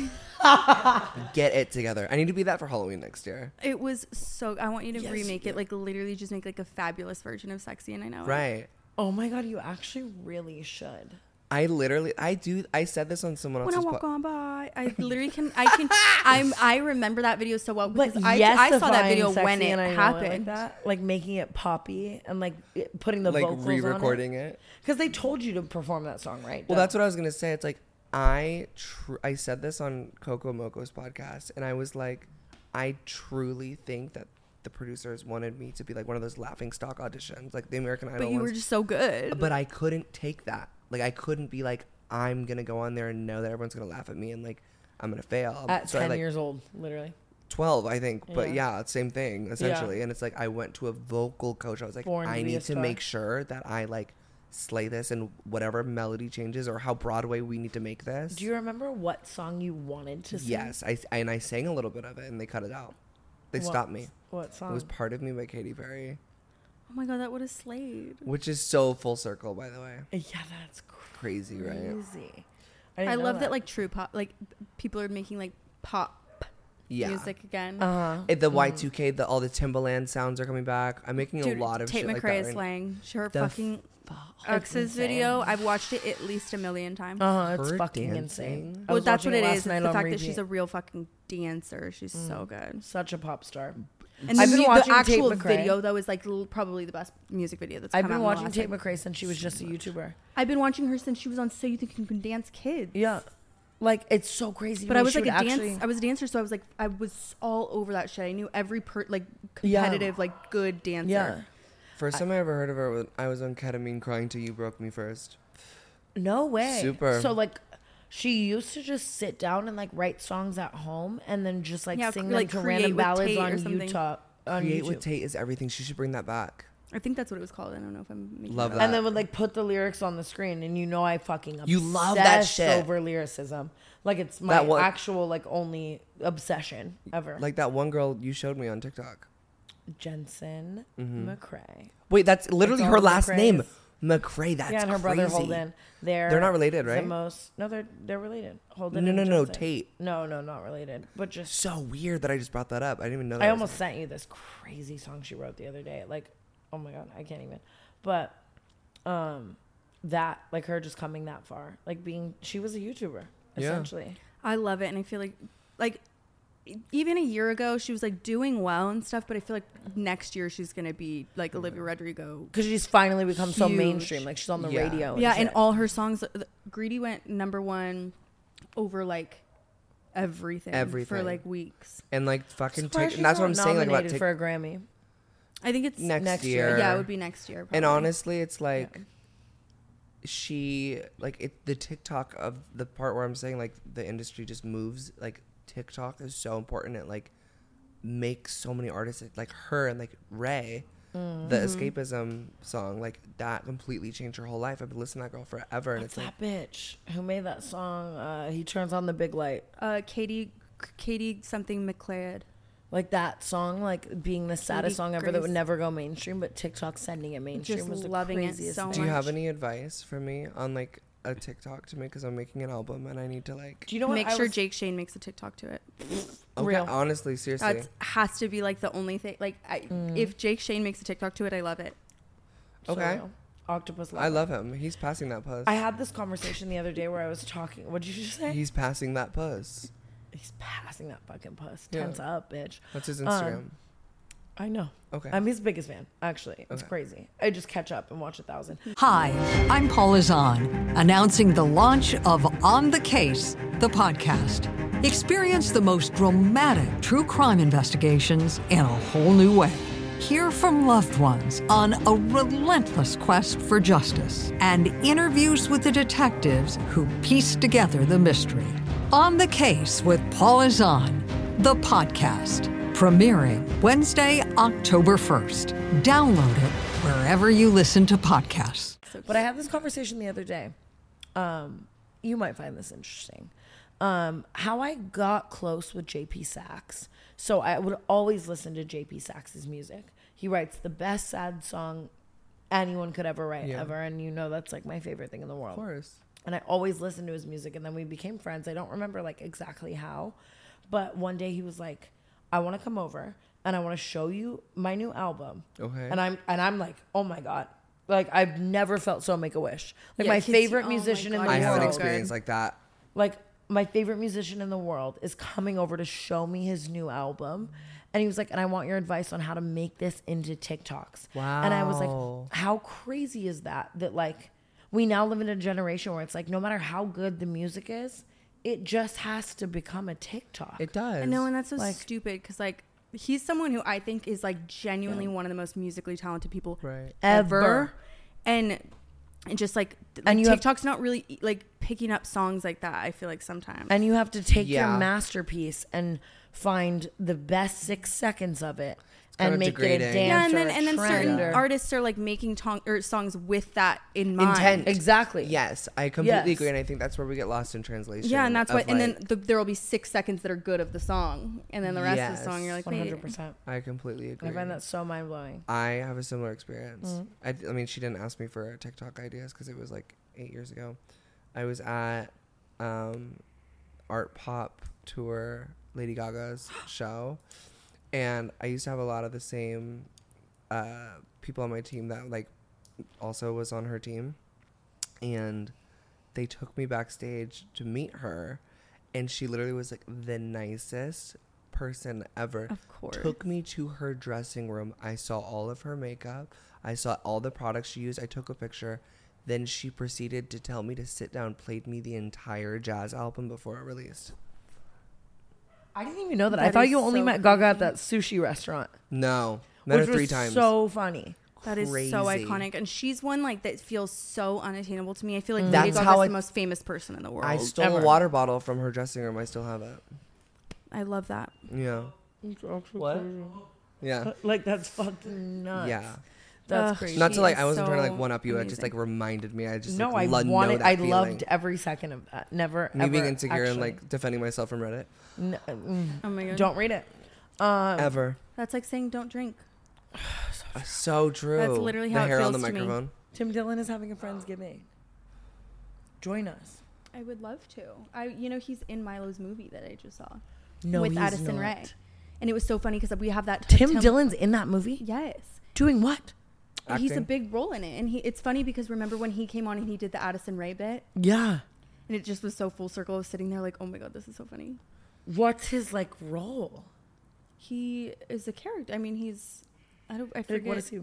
Get it together. I need to be that for Halloween next year. It was so. I want you to Yes, remake you it, like literally just make like a fabulous version of Sexy and I Know It. Right. Oh my god, you actually really should. I literally, I do, I said this on someone When I else's walk po- on by, I literally can. I can. I'm. I remember that video so well because But I, yes, I saw that define video sexy when it and I know happened. like that, like making it poppy and like it- putting the like vocals re-recording it. because they told you to perform that song, right? Well, that's what I was gonna say. It's like I, tr- I said this on Coco Moco's podcast, and I was like, I truly think that the producers wanted me to be like one of those laughing stock auditions, like the American Idol But you ones. were just so good. But I couldn't take that. Like I couldn't be like, I'm gonna go on there and know that everyone's gonna laugh at me and like I'm gonna fail. at So I, ten like, years old, literally. twelve, I think. But Yeah. yeah, same thing essentially. And it's like I went to a vocal coach. I was like, Born to I be a need to star. make sure that I like slay this and whatever melody changes or how Broadway we need to make this. Do you remember what song you wanted to sing? Yes, I and I sang a little bit of it and they cut it out. They What- stopped me. What song? It was Part of Me by Katy Perry, oh my god, that would have slayed. which is so full circle, by the way. yeah, that's Crazy, right? crazy. I, didn't know love that. like true pop, like people are making like pop Yeah. music again. Uh-huh. It- the Y two K, the all the Timbaland sounds are coming back. I'm making Dude, a lot of Tate shit like McRae that. is Right? slaying. Her The fucking ex's video. I've watched it at least a million times. Uh-huh, it's Her fucking dancing? insane. I well, was that's what watching it last is. It's night the on fact that repeat. she's a real fucking dancer. She's so good. Such a pop star. And I've the, been mu- watching the Tate actual McRae. video though is like l- probably the best music video that's I've come been out in watching the last, Tate like- McRae since she was just a YouTuber. I've been watching her since she was on So You Think You Can Dance Kids. Yeah. Like, it's so crazy. But to I me. was She like a would dance. actually- I was a dancer, so I was like, I was all over that shit. I knew every per like Yeah. competitive, like good dancer. Yeah. First time I ever heard of her, was- I was on ketamine crying till you broke me first. No way. Super. So, like, she used to just sit down and, like, write songs at home and then just, like, Yeah, sing like, them to create random with ballads Tate or on something. Utah. On Create YouTube. with Tate is everything. She should bring that back. I think that's what it was called. I don't know if I'm making Love it up. that. And then would, like, put the lyrics on the screen. And you know I fucking obsess You love that shit. over lyricism. Like, it's my That one- actual, like, only obsession ever. Like that one girl you showed me on TikTok. Jensen Mhm. McCrae. Wait, that's literally It's all her the last McCraes. name. McCrae. That's yeah, and her crazy. brother Holden. They're They're not related, the right? most no, they're they're related. Holden. No, and no, no. Jensen. Tate. No, no, not related. But just So weird that I just brought that up. I didn't even know that. I was- almost sent you this crazy song she wrote the other day. Like, oh my god, I can't even. But um, that like her just coming that far, like being she was a YouTuber Yeah. essentially. I love it, and I feel like, like, even a year ago she was like doing well and stuff, but I feel like next year she's gonna be like Olivia Rodrigo. Because she's finally become so Huge. mainstream. Like she's on the Yeah. radio. Yeah, and shit. all her songs. the- Greedy went number one over like everything, for Everything. like weeks. And like fucking Surprised Tik. she's That's what not I'm saying. Like about nominated Tik. for a Grammy. I think it's Next next year. year. Yeah, it would be next year. Probably. And honestly, it's like she like it. The TikTok of the part where I'm saying like the industry just moves. Like TikTok is so important. It like makes so many artists like her and like Ray. Mm-hmm. The escapism song, like that completely changed her whole life. I've been listening to that girl forever, and What's it's like that bitch who made that song? Uh, he turns on the big light. uh, Katie, Katie something McLeod. Like that song, like being the saddest Katie song ever that would Grace. never go mainstream, but TikTok sending it mainstream Just was the loving it craziest so thing. Do you have much. any advice for me on like a TikTok to make? Because I'm making an album and I need to like. Do you know what? Make I sure was- Jake Shane makes a TikTok to it. Okay, real. honestly, seriously. That has to be like the only thing. Like, I, Mm. if Jake Shane makes a TikTok to it, I love it. So Okay. real. Octopus. I love him. He's passing that puss. I had this conversation the other day where I was talking. What did you just say? He's passing that puss. He's passing that fucking puss. Yeah. Tense up, bitch. That's his Um, Instagram. I know. Okay. I'm his biggest fan, actually. It's Okay. crazy. I just catch up and watch a thousand. Hi, I'm Paula Zahn, announcing the launch of On the Case, the podcast. Experience the most dramatic true crime investigations in a whole new way. Hear from loved ones on a relentless quest for justice and interviews with the detectives who piece together the mystery. On the Case with Paula Zahn, the podcast. Premiering Wednesday, October first. Download it wherever you listen to podcasts. But I had this conversation the other day. Um, you might find this interesting. Um, how I got close with J P Saxe. So I would always listen to J P Saxe's music. He writes the best sad song anyone could ever write, Yeah. ever. And you know that's like my favorite thing in the world. Of course. And I always listened to his music, and then we became friends. I don't remember like exactly how, but one day he was like, I want to come over and I want to show you my new album. Okay. And I'm and I'm like, oh my God. Like I've never felt so make a wish. Like Yeah, my kids- favorite oh my musician in God, the I he's have an world. so experience good. like that. Like my favorite musician in the world is coming over to show me his new album. And he was like, and I want your advice on how to make this into TikToks. And I was Wow. like, how crazy is that? That like we now live in a generation where it's like no matter how good the music is, it just has to become a TikTok. It does. I know, and that's so Like- stupid because like he's someone who I think is like genuinely one of the most musically talented people Right. ever, Ever. and and just like th- And you have- TikTok's not really like picking up songs like that. I feel like sometimes. And you have to take Yeah. your masterpiece and find the best six seconds of it kind and of make it a degrading. dance yeah, and or then a and then trend certain or- artists are like making tong- or songs with that in mind. Intent. Exactly. Yes, I completely Yes. agree, and I think that's where we get lost in translation. Yeah, and that's of, why. And then like- the, there will be six seconds that are good of the song, and then the rest of Yes. the song you're like, one wait. hundred percent. I completely agree. I find that so mind blowing. I have a similar experience. Mm-hmm. I, d- I mean, she didn't ask me for TikTok ideas because it was like eight years ago. I was at um, Art Pop Tour, Lady Gaga's show, and I used to have a lot of the same uh, people on my team that like also was on her team, and they took me backstage to meet her, and she literally was like the nicest person ever. Of course. Took me to her dressing room. I saw all of her makeup. I saw all the products she used. I took a picture. Then she proceeded to tell me to sit down, played me the entire jazz album before it released. I didn't even know that. I That thought is you only so met Gaga at crazy. that sushi restaurant, No. Met which her three was times. so funny. That is so Crazy. iconic, and she's one like that feels so unattainable to me. I feel like That's Lady Gaga's how the I- most famous person in the world. I stole Ever. a water bottle from her dressing room. I still have it. I love that. Yeah. What? Yeah. Like that's fucking nuts. Yeah. That's Ugh, crazy. Not She to like, is I wasn't trying to like so one up you. It just amazing. like reminded me. I just no, like, I lo- know wanted. that I feeling. loved every second of that. Never, me ever, being insecure and actually. like defending myself from Reddit. N- mm, Oh my god. don't read it. Um, Ever. That's like saying don't drink. So true. That's literally how the it hair on the feels to me. microphone. Tim Dillon is having a Friendsgiving. Join us. I would love to. I, you know, he's in Milo's movie that I just saw. No, with he's Addison not. Rae, and it was so funny because we have that Tim Tim- Dillon's in that movie? Yes, Doing what? he's a Acting? big role in it, and he. It's funny because remember when he came on and he did the Addison Rae bit, Yeah. and it just was so full circle. I was sitting there like, oh my god, this is so funny. What's his like role? He is a character. I mean, he's. I don't. I Like, forget. what is he?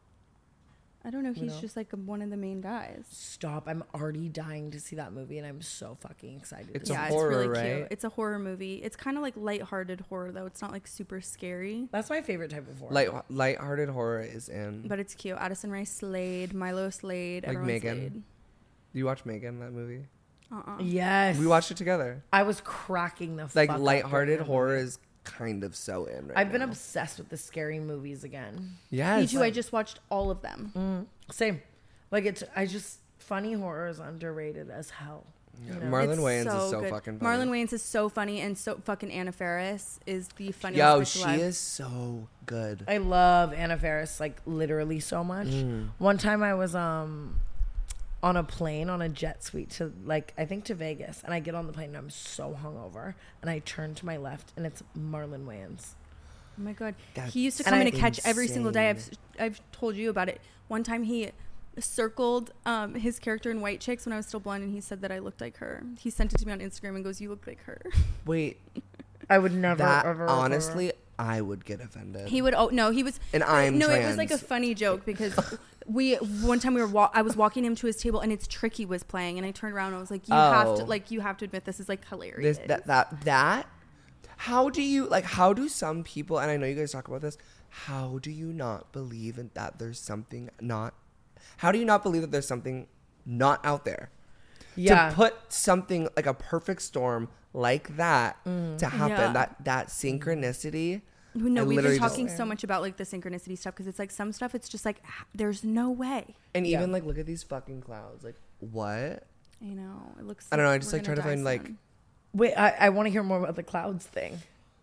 I don't know. You He's know? just like one of the main guys. Stop. I'm already dying to see that movie and I'm so fucking excited. It's to a see yeah, it. horror, it's really right? cute. It's a horror movie. It's kind of like lighthearted horror though. It's not like super scary, That's my favorite type of horror. Light, lighthearted horror is in. but it's cute. Addison Rae slayed, Milo slayed, Like everyone Megan? slayed. Do you watch Megan, that movie? Uh-uh. Yes. We watched it together. I was cracking the Like fuck up lighthearted during that horror movie. is kind of so in right I've been now. obsessed with the scary movies again. Yes. Me too. I just watched all of them. Mm, same. Like it's I just funny horror is underrated as hell. Yeah. You know? Marlon It's Wayans is so good. fucking funny. Marlon Wayans is so funny, and so fucking Anna Faris is the funniest. Yo, bitch she alive. is so good. I love Anna Faris like literally so much. Mm. One time I was um on a plane on a jet suite to like I think to Vegas, and I get on the plane and I'm so hungover, and I turn to my left and it's Marlon Wayans. Oh my god, That's he used to And come in I- a catch every single day. I've insane. I've told you about it. One time he circled um, his character in White Chicks when I was still blonde, and he said that I looked like her. He sent it to me on Instagram and goes, "You look like her." Wait, I would never that ever honestly, I would get offended. He would. Oh no, he was. And I'm no. trans. It was like a funny joke because we one time we were wa- I was walking him to his table and it's Tricky was playing, and I turned around and I was like, "You have to Oh. like you have to admit this is like hilarious." this that that that. How do you like? How do some people? And I know you guys talk about this. How do you not believe in that there's something not? How do you not believe that there's something not out there? Yeah. To put something like a perfect storm like that to happen, Yeah. that that synchronicity. No, I we've been literally talking just- so much about like the synchronicity stuff because it's like some stuff it's just like h- there's no way. And Yeah. even like look at these fucking clouds. Like what? You know, it looks. I don't know, I like just, we're like, try gonna to die find, like, soon. Wait, I, I want to hear more about the clouds thing.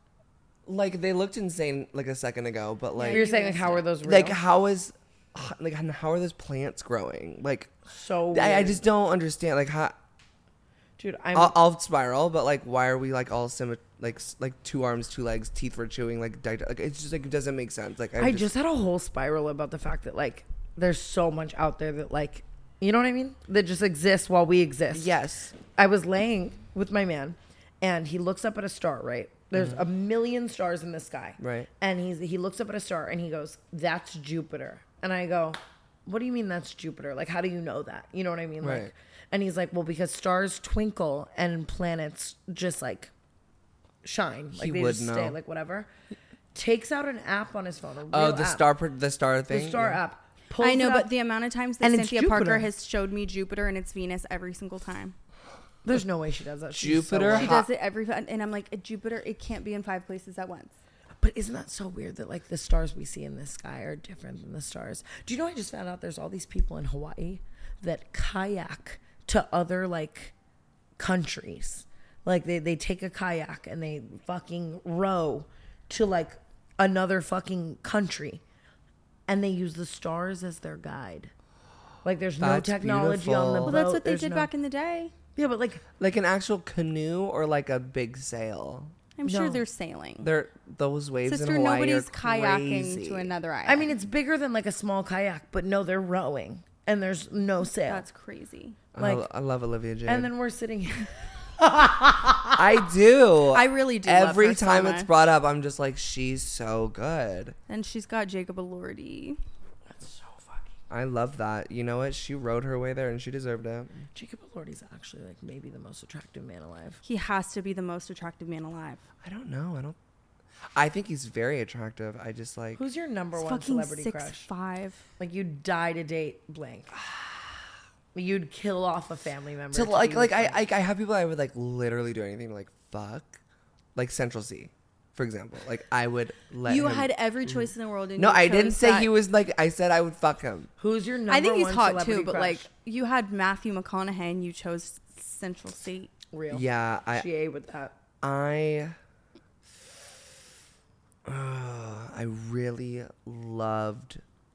Like they looked insane like a second ago, but like You're you saying like missed how it. are those real? like how is like how are those plants growing? Like so I, I weird. just don't understand. Like how dude, I'm I'll, I'll spiral, but like why are we like all symmet like s- like two arms, two legs, teeth for chewing? Like di- like it's just like it doesn't make sense. Like I, I just, just had a whole spiral about the fact that like there's so much out there that like you know what I mean? That just exists while we exist. yes. I was laying with my man and he looks up at a star, right? There's a million stars in the sky. Right. And he's he looks up at a star and he goes, "That's Jupiter." And I go, "What do you mean that's Jupiter? Like how do you know that?" You know what I mean? Right. Like and he's like, "Well, because stars twinkle and planets just like shine. Like He they would just stay know. like whatever." Takes out an app on his phone. A Oh, real the app. star per- the star thing. The star Yeah. app. Pulls I know, it but up. the amount of times that and it's Cynthia Parker Jupiter. has showed me Jupiter and it's Venus every single time. There's no way she does that. She's so Jupiter lucky. She Ha- does it every, and I'm like, Jupiter, it can't be in five places at once. But isn't that so weird that like the stars we see in the sky are different than the stars? Do you know I just found out there's all these people in Hawaii that kayak to other like countries. Like they, they take a kayak and they fucking row to like another fucking country and they use the stars as their guide. Like there's no That's technology on the beautiful. boat. Well, that's what they There's did no- back in the day. Yeah, but like Like an actual canoe or like a big sail. I'm sure No. they're sailing. They're those waves Sister, in Hawaii nobody's are kayaking crazy. to another island. I mean it's bigger than like a small kayak, but no, they're rowing and there's no sail. That's crazy. like- I, I love Olivia Jade. and then we're sitting I do. I really do. love Every her so time it's much. brought up, I'm just like, she's so good. And she's got Jacob Elordi. I love that. You know what? She rode her way there, and she deserved it. Jacob Elordi's actually like maybe the most attractive man alive. He has to be the most attractive man alive. I don't know. I don't. I think he's very attractive. I just like. Who's your number He's one fucking celebrity six crush? five. Like you'd die to date blank. You'd kill off a family member. to like be like with I, them. I I have people I would like literally do anything like fuck, like Central C, for example. Like I would let You him- had every choice in the world. And No, you I didn't chose say that. he was like. I said I would fuck him. Who's your number I think he's one hot celebrity too, but crush? like you had Matthew McConaughey and you chose Central C. real. Yeah, I G A with that. I. Uh, I really loved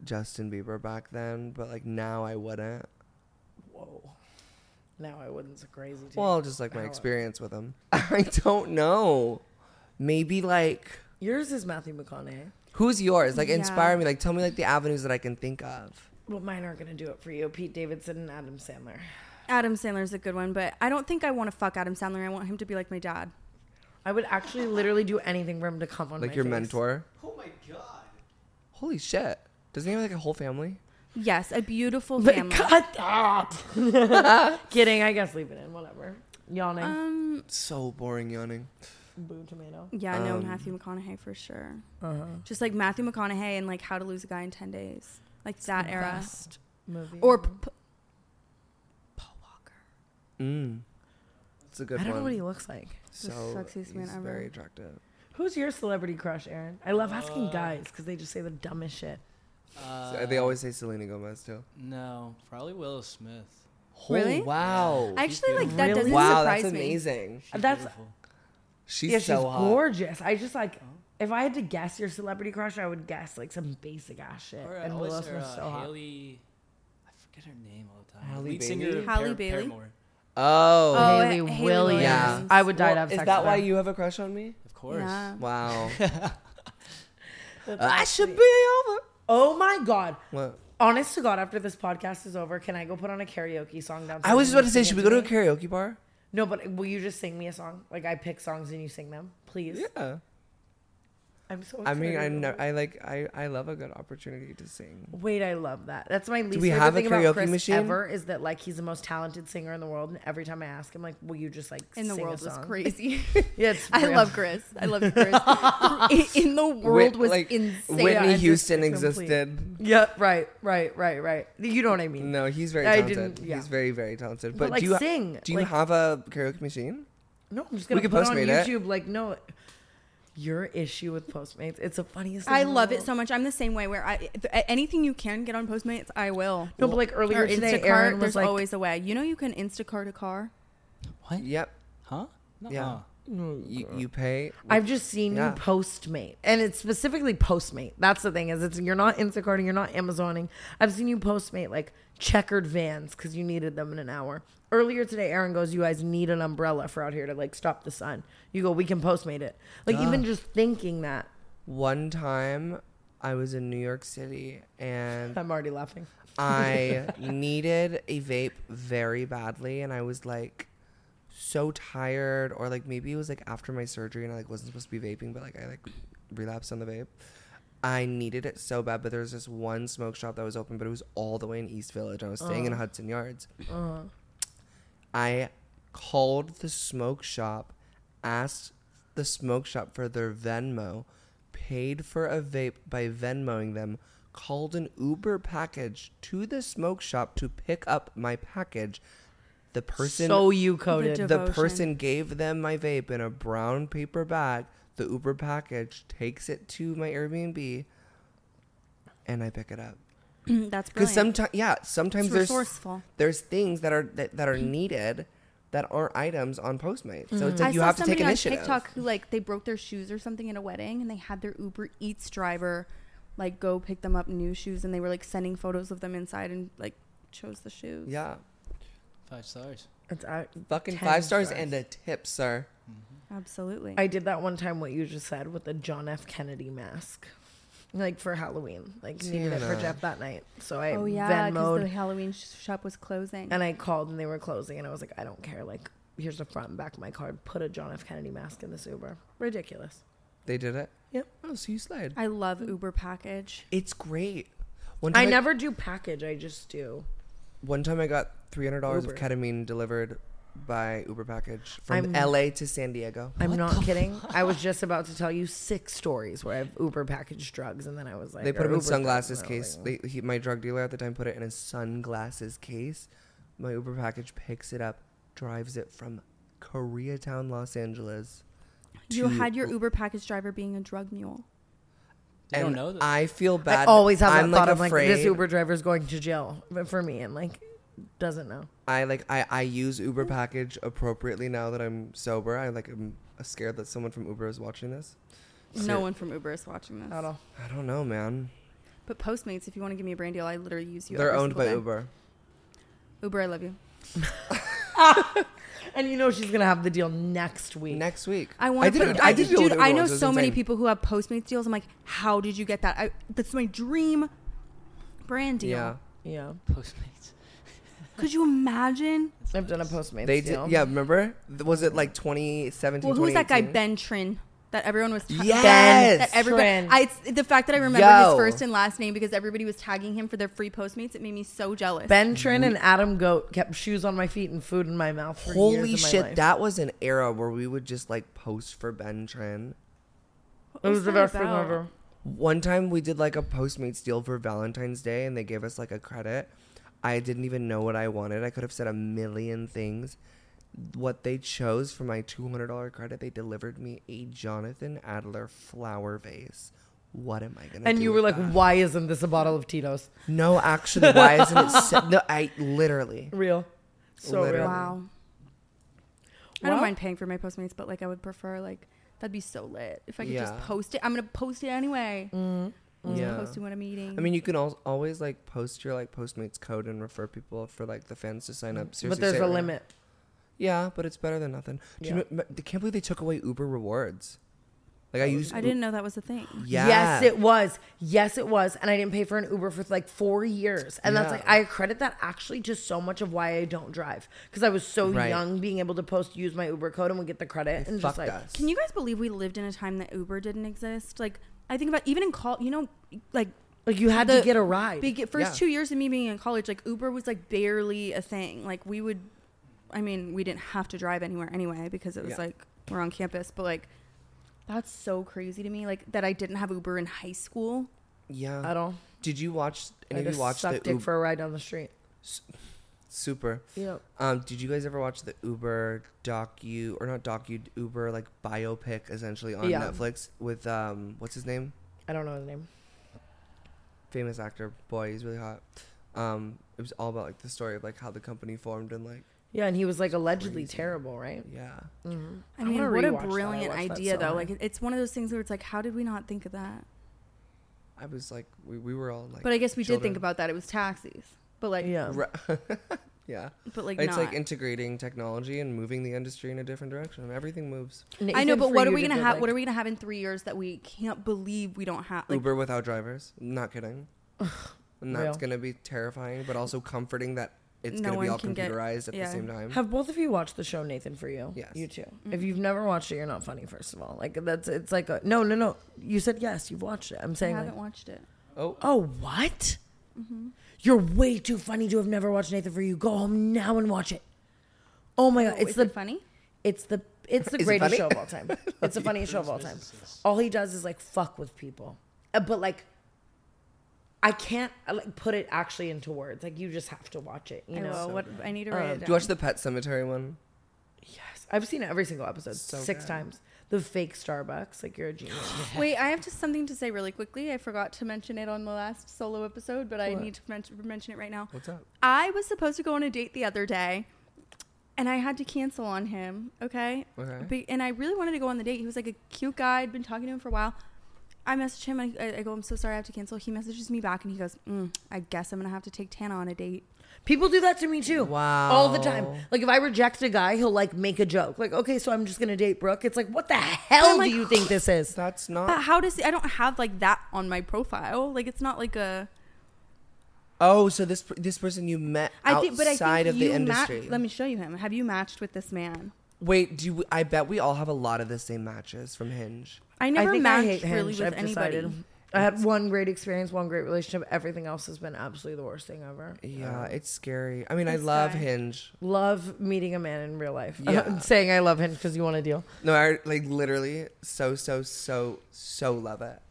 Justin Bieber back then, but like now I wouldn't. Whoa. Now I wouldn't. It's a crazy. Take. Well, just like my How- experience with him. I don't know. Maybe like Yours is Matthew McConaughey. who's yours? Like Yeah. inspire me. Like tell me like the avenues that I can think of. Well, mine aren't gonna do it for you. Pete Davidson and Adam Sandler. Adam Sandler's a good one, but I don't think I want to fuck Adam Sandler. I want him to be like my dad. I would actually literally do anything for him to come on Like my your face. mentor. Oh my god. Holy shit. Doesn't he have like a whole family? Yes, a beautiful But family. cut that. Kidding. I guess leave it in. Whatever. Yawning. Um, So boring yawning. Boo tomato. yeah, no, Um, Matthew McConaughey for sure. Uh-huh. Just like Matthew McConaughey and like How to Lose a Guy in ten days, like that era. Best movie. Or ever. P- Paul Walker. Mm. It's a good I don't one. know what he looks like. So sexiest man he's ever. very attractive. Who's your celebrity crush, Aaron? I love asking Uh, guys because they just say the dumbest shit. Uh, So they always say Selena Gomez too. No, probably Willow Smith. Really? Oh, wow. I actually like that. Really? Doesn't wow, surprise that's me. amazing. She's That's- beautiful. She's yeah, she's so hot. gorgeous. I just like, if I had to guess your celebrity crush, I would guess like some basic ass shit. Or, uh, and always Willow her, Smith's uh, so hot. Hailey. I forget her name all the time. Halle Lead Bailey? singer of Halle Par- Bailey? Paramore. Oh. Oh, Hailey Hailey Williams. Yeah. I would die Well, to have is sex that with why her. you have a crush on me? Of course. Yeah. Wow. That's I should actually- be over. Oh my god. What? Honest to God, after this podcast is over, can I go put on a karaoke song downstairs? I was just and about to say, sing should it we go to a me? karaoke bar? No, but will you just sing me a song? Like I pick songs and you sing them, please. Yeah. I'm so. I mean, I excited. know, I like, I, I love a good opportunity to sing. Wait, I love that. That's my least we favorite have a thing about karaoke Chris machine? ever is that like he's the most talented singer in the world, and every time I ask him, like, will you just like In the sing world a was song? crazy. Yeah, it's I real. love Chris. I love you, Chris. in, in the world Whit- was like, insane. Yeah, Whitney and just Houston complete- existed. Yeah, right, right, right, right. You know what I mean? No, he's very I talented. didn't- yeah. He's very, very talented. But, But, like, do you, sing, do you like- have a karaoke machine? No, I'm just We gonna could put it on Postmate it. YouTube. Like, no, your issue with Postmates. It's the funniest. thing I in the love it world. so much. I'm the same way where I if, anything you can get on Postmates, I will. No, but like earlier Or today, Instacart, Aaron was there's like, always a way. You know, you can Instacart a car. What? Yep. Huh? No. Yeah. You, you pay. I've just seen Yeah. you Postmate, and it's specifically Postmate. That's the thing is, it's you're not Instacarting, you're not Amazoning. I've seen you Postmate like checkered vans because you needed them in an hour. Earlier today, Aaron goes, "You guys need an umbrella for out here to like stop the sun." You go, "We can Postmate it." Like even just thinking that, One time, I was in New York City and I'm already laughing. I needed a vape very badly, and I was like so tired, or like maybe it was like after my surgery and I like wasn't supposed to be vaping, but like I like relapsed on the vape. I needed it so bad, but there was this one smoke shop that was open, but it was all the way in East Village. I was staying in Hudson Yards. I called the smoke shop, asked the smoke shop for their Venmo, paid for a vape by Venmoing them, called an Uber package to the smoke shop to pick up my package. The person So you coded. The the devotion. person gave them my vape in a brown paper bag. The Uber package takes it to my Airbnb, and I pick it up. That's Because brilliant. sometimes, yeah, sometimes It's there's resourceful. there's things that are that, that are needed that aren't items on Postmates. So it's like I you saw have to take somebody on initiative. TikTok who like they broke their shoes or something at a wedding, and they had their Uber Eats driver like go pick them up new shoes, and they were like sending photos of them inside and like chose the shoes. Yeah, Five stars. It's, I, fucking ten five stars, stars. and a tip, sir. Absolutely. I did that one time. What you just said with the John F. Kennedy mask, like for Halloween, like needed it for Sienna. Jeff that night. So I oh yeah, because Venmoed the Halloween sh- shop was closing. and I called and they were closing, and I was like, I don't care. Like here's the front and back of my card. Put a John F. Kennedy mask in this Uber. Ridiculous. They did it. Yep. Oh, so you slide. I love Uber package. It's great. One I time never do package. I just do. One time I got three hundred dollars of Uber. ketamine delivered by Uber package from I'm- L A to San Diego. I'm not kidding. I was just about to tell you six stories where I've Uber packaged drugs, and then I was like, They put or him in Uber sunglasses drugs, and I was case. like, They, he, my drug dealer at the time put it in a sunglasses case. My Uber package picks it up, drives it from Koreatown, Los Angeles. You to- had your Uber package driver being a drug mule. They and don't know that. I feel I bad. always have that I'm, thought like, of like this afraid- Uber driver's going to jail, but for me, and like doesn't know. I like I, I use Uber package appropriately now that I'm sober. I like am scared that someone from Uber is watching this. No one from Uber is watching this. At all. I don't know, man. But Postmates, if you want to give me a brand deal, I literally use you. They're every owned single by day. Uber. Uber, I love you. And you know she's gonna have the deal next week. Next week. I want. I to did. put, I, I did. dude, deal with I Uber know once. It was so many insane. people who have Postmates deals. I'm like, how did you get that? I, that's my dream brand deal. Yeah. Yeah. Postmates. Could you imagine? I've done a Postmates They deal. did. Yeah. Remember? Was it like twenty seventeen? Well, who was that guy? twenty eighteen? Ben Trin. That everyone was. Ta- Yes! That everybody. Trin. I, it's the fact that I remember Yo. his first and last name because everybody was tagging him for their free Postmates. It made me so jealous. Ben Trin and Adam Goat kept shoes on my feet and food in my mouth for years Holy of my shit! life. That was an era where we would just like post for Ben Trin. It was the that best thing about? ever. One time we did like a Postmates deal for Valentine's Day and they gave us like a credit. I didn't even know what I wanted. I could have said a million things. What they chose for my two hundred dollars credit, they delivered me a Jonathan Adler flower vase. What am I going to do? And you were with like, that? why isn't this a bottle of Tito's? No, actually, why isn't it? Se- no, I literally. Real. So Literally. real. Wow. I Well- don't mind paying for my Postmates, but like I would prefer like that'd be so lit if I could just Yeah. post it. I'm gonna post it anyway. Mm. Just Yeah. post it when I'm eating. I mean, you can al- always like post your like Postmates code and refer people for like the fans to sign up. Seriously, But there's say a it right limit. now. Yeah, but it's better than nothing. Do you Yeah. know, I can't believe they took away Uber rewards. Like I used. I didn't know that was a thing. Yeah. Yes, it was. Yes, it was. And I didn't pay for an Uber for like four years. And that's Yeah. like, I credit that actually to so much of why I don't drive. Because I was so Right. young, being able to post, use my Uber code and would get the credit. And just Fucked like, us. Can you guys believe we lived in a time that Uber didn't exist? Like I think about even in call, you know, like like you had the to get a ride. big first Yeah. two years of me being in college, like Uber was like barely a thing. Like we would, I mean, we didn't have to drive anywhere anyway because it was Yeah. like we're on campus. But like, that's so crazy to me. Like that I didn't have Uber in high school. Yeah. I don't. Did you watch? I Any of just you watch suck the dick Uber? for a ride down the street. Super. Yeah. Um, did you guys ever watch the Uber docu or not docu Uber like biopic essentially on Yeah. Netflix with um what's his name? I don't know his name. Famous actor. Boy, he's really hot. Um, it was all about like the story of like how the company formed and like Yeah, and he was like allegedly Crazy. terrible, right? yeah. Mm-hmm. I mean, what a brilliant idea idea, though. Like, it's one of those things where it's like, how did we not think of that? I was like we, we were all like But I guess we did think children. about that. It was taxis, but like, yeah. Ra- yeah. but like, It's not. like integrating technology and moving the industry in a different direction. Everything moves. I know, Nathan, but for what are you we to gonna do, have? like- What are we gonna have in three years that we can't believe we don't have? Like, Uber without drivers. Not kidding. And that's Real. gonna be terrifying, but also comforting that it's No gonna be one all can get- computerized at yeah. the same time. Have both of you watched the show Nathan For You? Yes. You too. Mm-hmm. If you've never watched it, you're not funny. First of all, like that's it's like a no, no, no. You said yes. You've watched it. I'm I saying. haven't Like, watched it. oh, oh, what? Mm-hmm. You're way too funny to have never watched Nathan For You. Go home now and watch it. Oh my god, Oh, it's is the it funny? It's the it's the Is it greatest funny? show of all time. It's the funniest show of all time. All he does is like fuck with people, uh, but like I can't uh, like put it actually into words. Like you just have to watch it. You I know. will. so What I need to write Um, it do down. you watch the Pet Cemetery one? Yes, I've seen every single episode So six good. times. The fake Starbucks, like you're a genius. Wait, I have just something to say really quickly. I forgot to mention it on the last solo episode, but I What? need to mention, mention it right now. What's up? I was supposed to go on a date the other day, and I had to cancel on him. Okay. Okay. But, and I really wanted to go on the date. He was like a cute guy. I'd been talking to him for a while. I messaged him. And I, I go, I'm so sorry I have to cancel. He messages me back, and he goes, mm, I guess I'm gonna have to take Tana on a date. People do that to me too. Wow. All the time. Like if I reject a guy, he'll like make a joke. Like, okay, so I'm just gonna date Brooke. It's like, what the hell I'm do like, you think this is? That's not. But how does he, I don't have like that on my profile? Like it's not like a. Oh, so this per- this person you met I outside think, but I think of the you ma- industry. let me show you him. Have you matched with this man? Wait, do you, I bet we all have a lot of the same matches from Hinge. I never I think I matched hate Hinge. really with I've anybody. decided. I had one great experience, one great relationship. Everything else has been absolutely the worst thing ever. Yeah, Uh, it's scary. I mean, I This love guy. Hinge. love meeting a man in real life. Yeah. I'm saying I love Hinge because you want a deal. No, I like literally so so so so love it.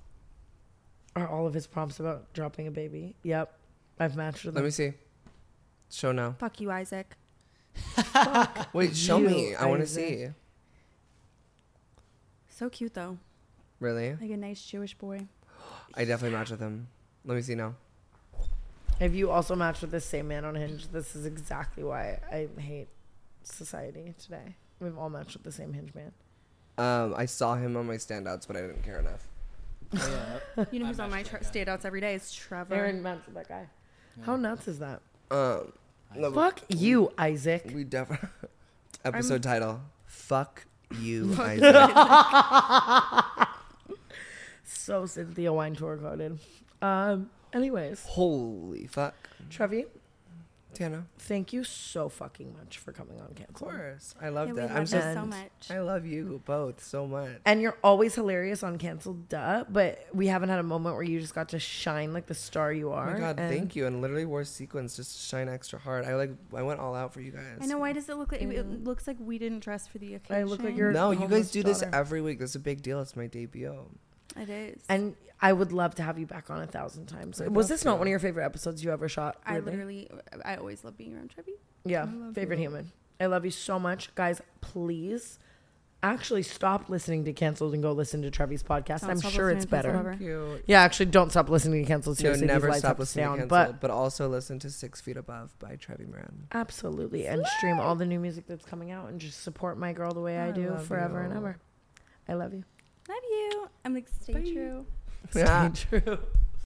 Are all of his prompts about dropping a baby? Yep. I've matched with Let him. me see. Show now. Fuck you, Isaac. Wait, show you, me. I want to Isaac. see. So cute though, Really? like a nice Jewish boy. I definitely match with him. Let me see now. If you also match with the same man on Hinge, this is exactly why I hate society today. We've all matched with the same Hinge man. Um, I saw him on my standouts, but I didn't care enough. Oh, yeah. You know I who's on my matched tra- that guy. standouts every day is Trevor. Aaron matched that guy. How nuts is that? Um, no, but Fuck you, Isaac. We definitely episode title. Fuck you, Fuck Isaac. So Cynthia Wine tour coded. Um. Anyways, Holy fuck, Trevi, Tana. thank you so fucking much for coming on Of Cancel. course, I love Yeah, we that. love I'm you so. so And much. I love you both so much. And you're always hilarious on Canceled, duh. But we haven't had a moment where you just got to shine like the star you Oh are. my god, and thank you. And literally wore sequins just to shine extra hard. I like. I went all out for you guys. I know. Why does it look like it, it looks like we didn't dress for the occasion? I look like you're- No, you homeless guys do this daughter. every week. That's a big deal. It's my debut. It is. And I would love to have you back on a thousand times. I'd Was love this to. not one of your favorite episodes you ever shot? I Really? literally, I always love being around Trevi. Yeah, I love favorite you. human. I love you so much. Guys, please actually stop listening to Canceled and go listen to Trevi's podcast. Don't I'm stop sure listening it's to Canceled better. ever. Cute. Yeah, actually, don't stop listening to Canceled. No, Seriously, never these lights stop have to listening stay to on. Cancelled, But but also listen to Six Feet Above by Trevi Moran. absolutely. And stream all the new music that's coming out and just support my girl the way I, I do love forever and you. ever. I love you. Love you. I'm like, stay Bye. true. Yeah. Stay true.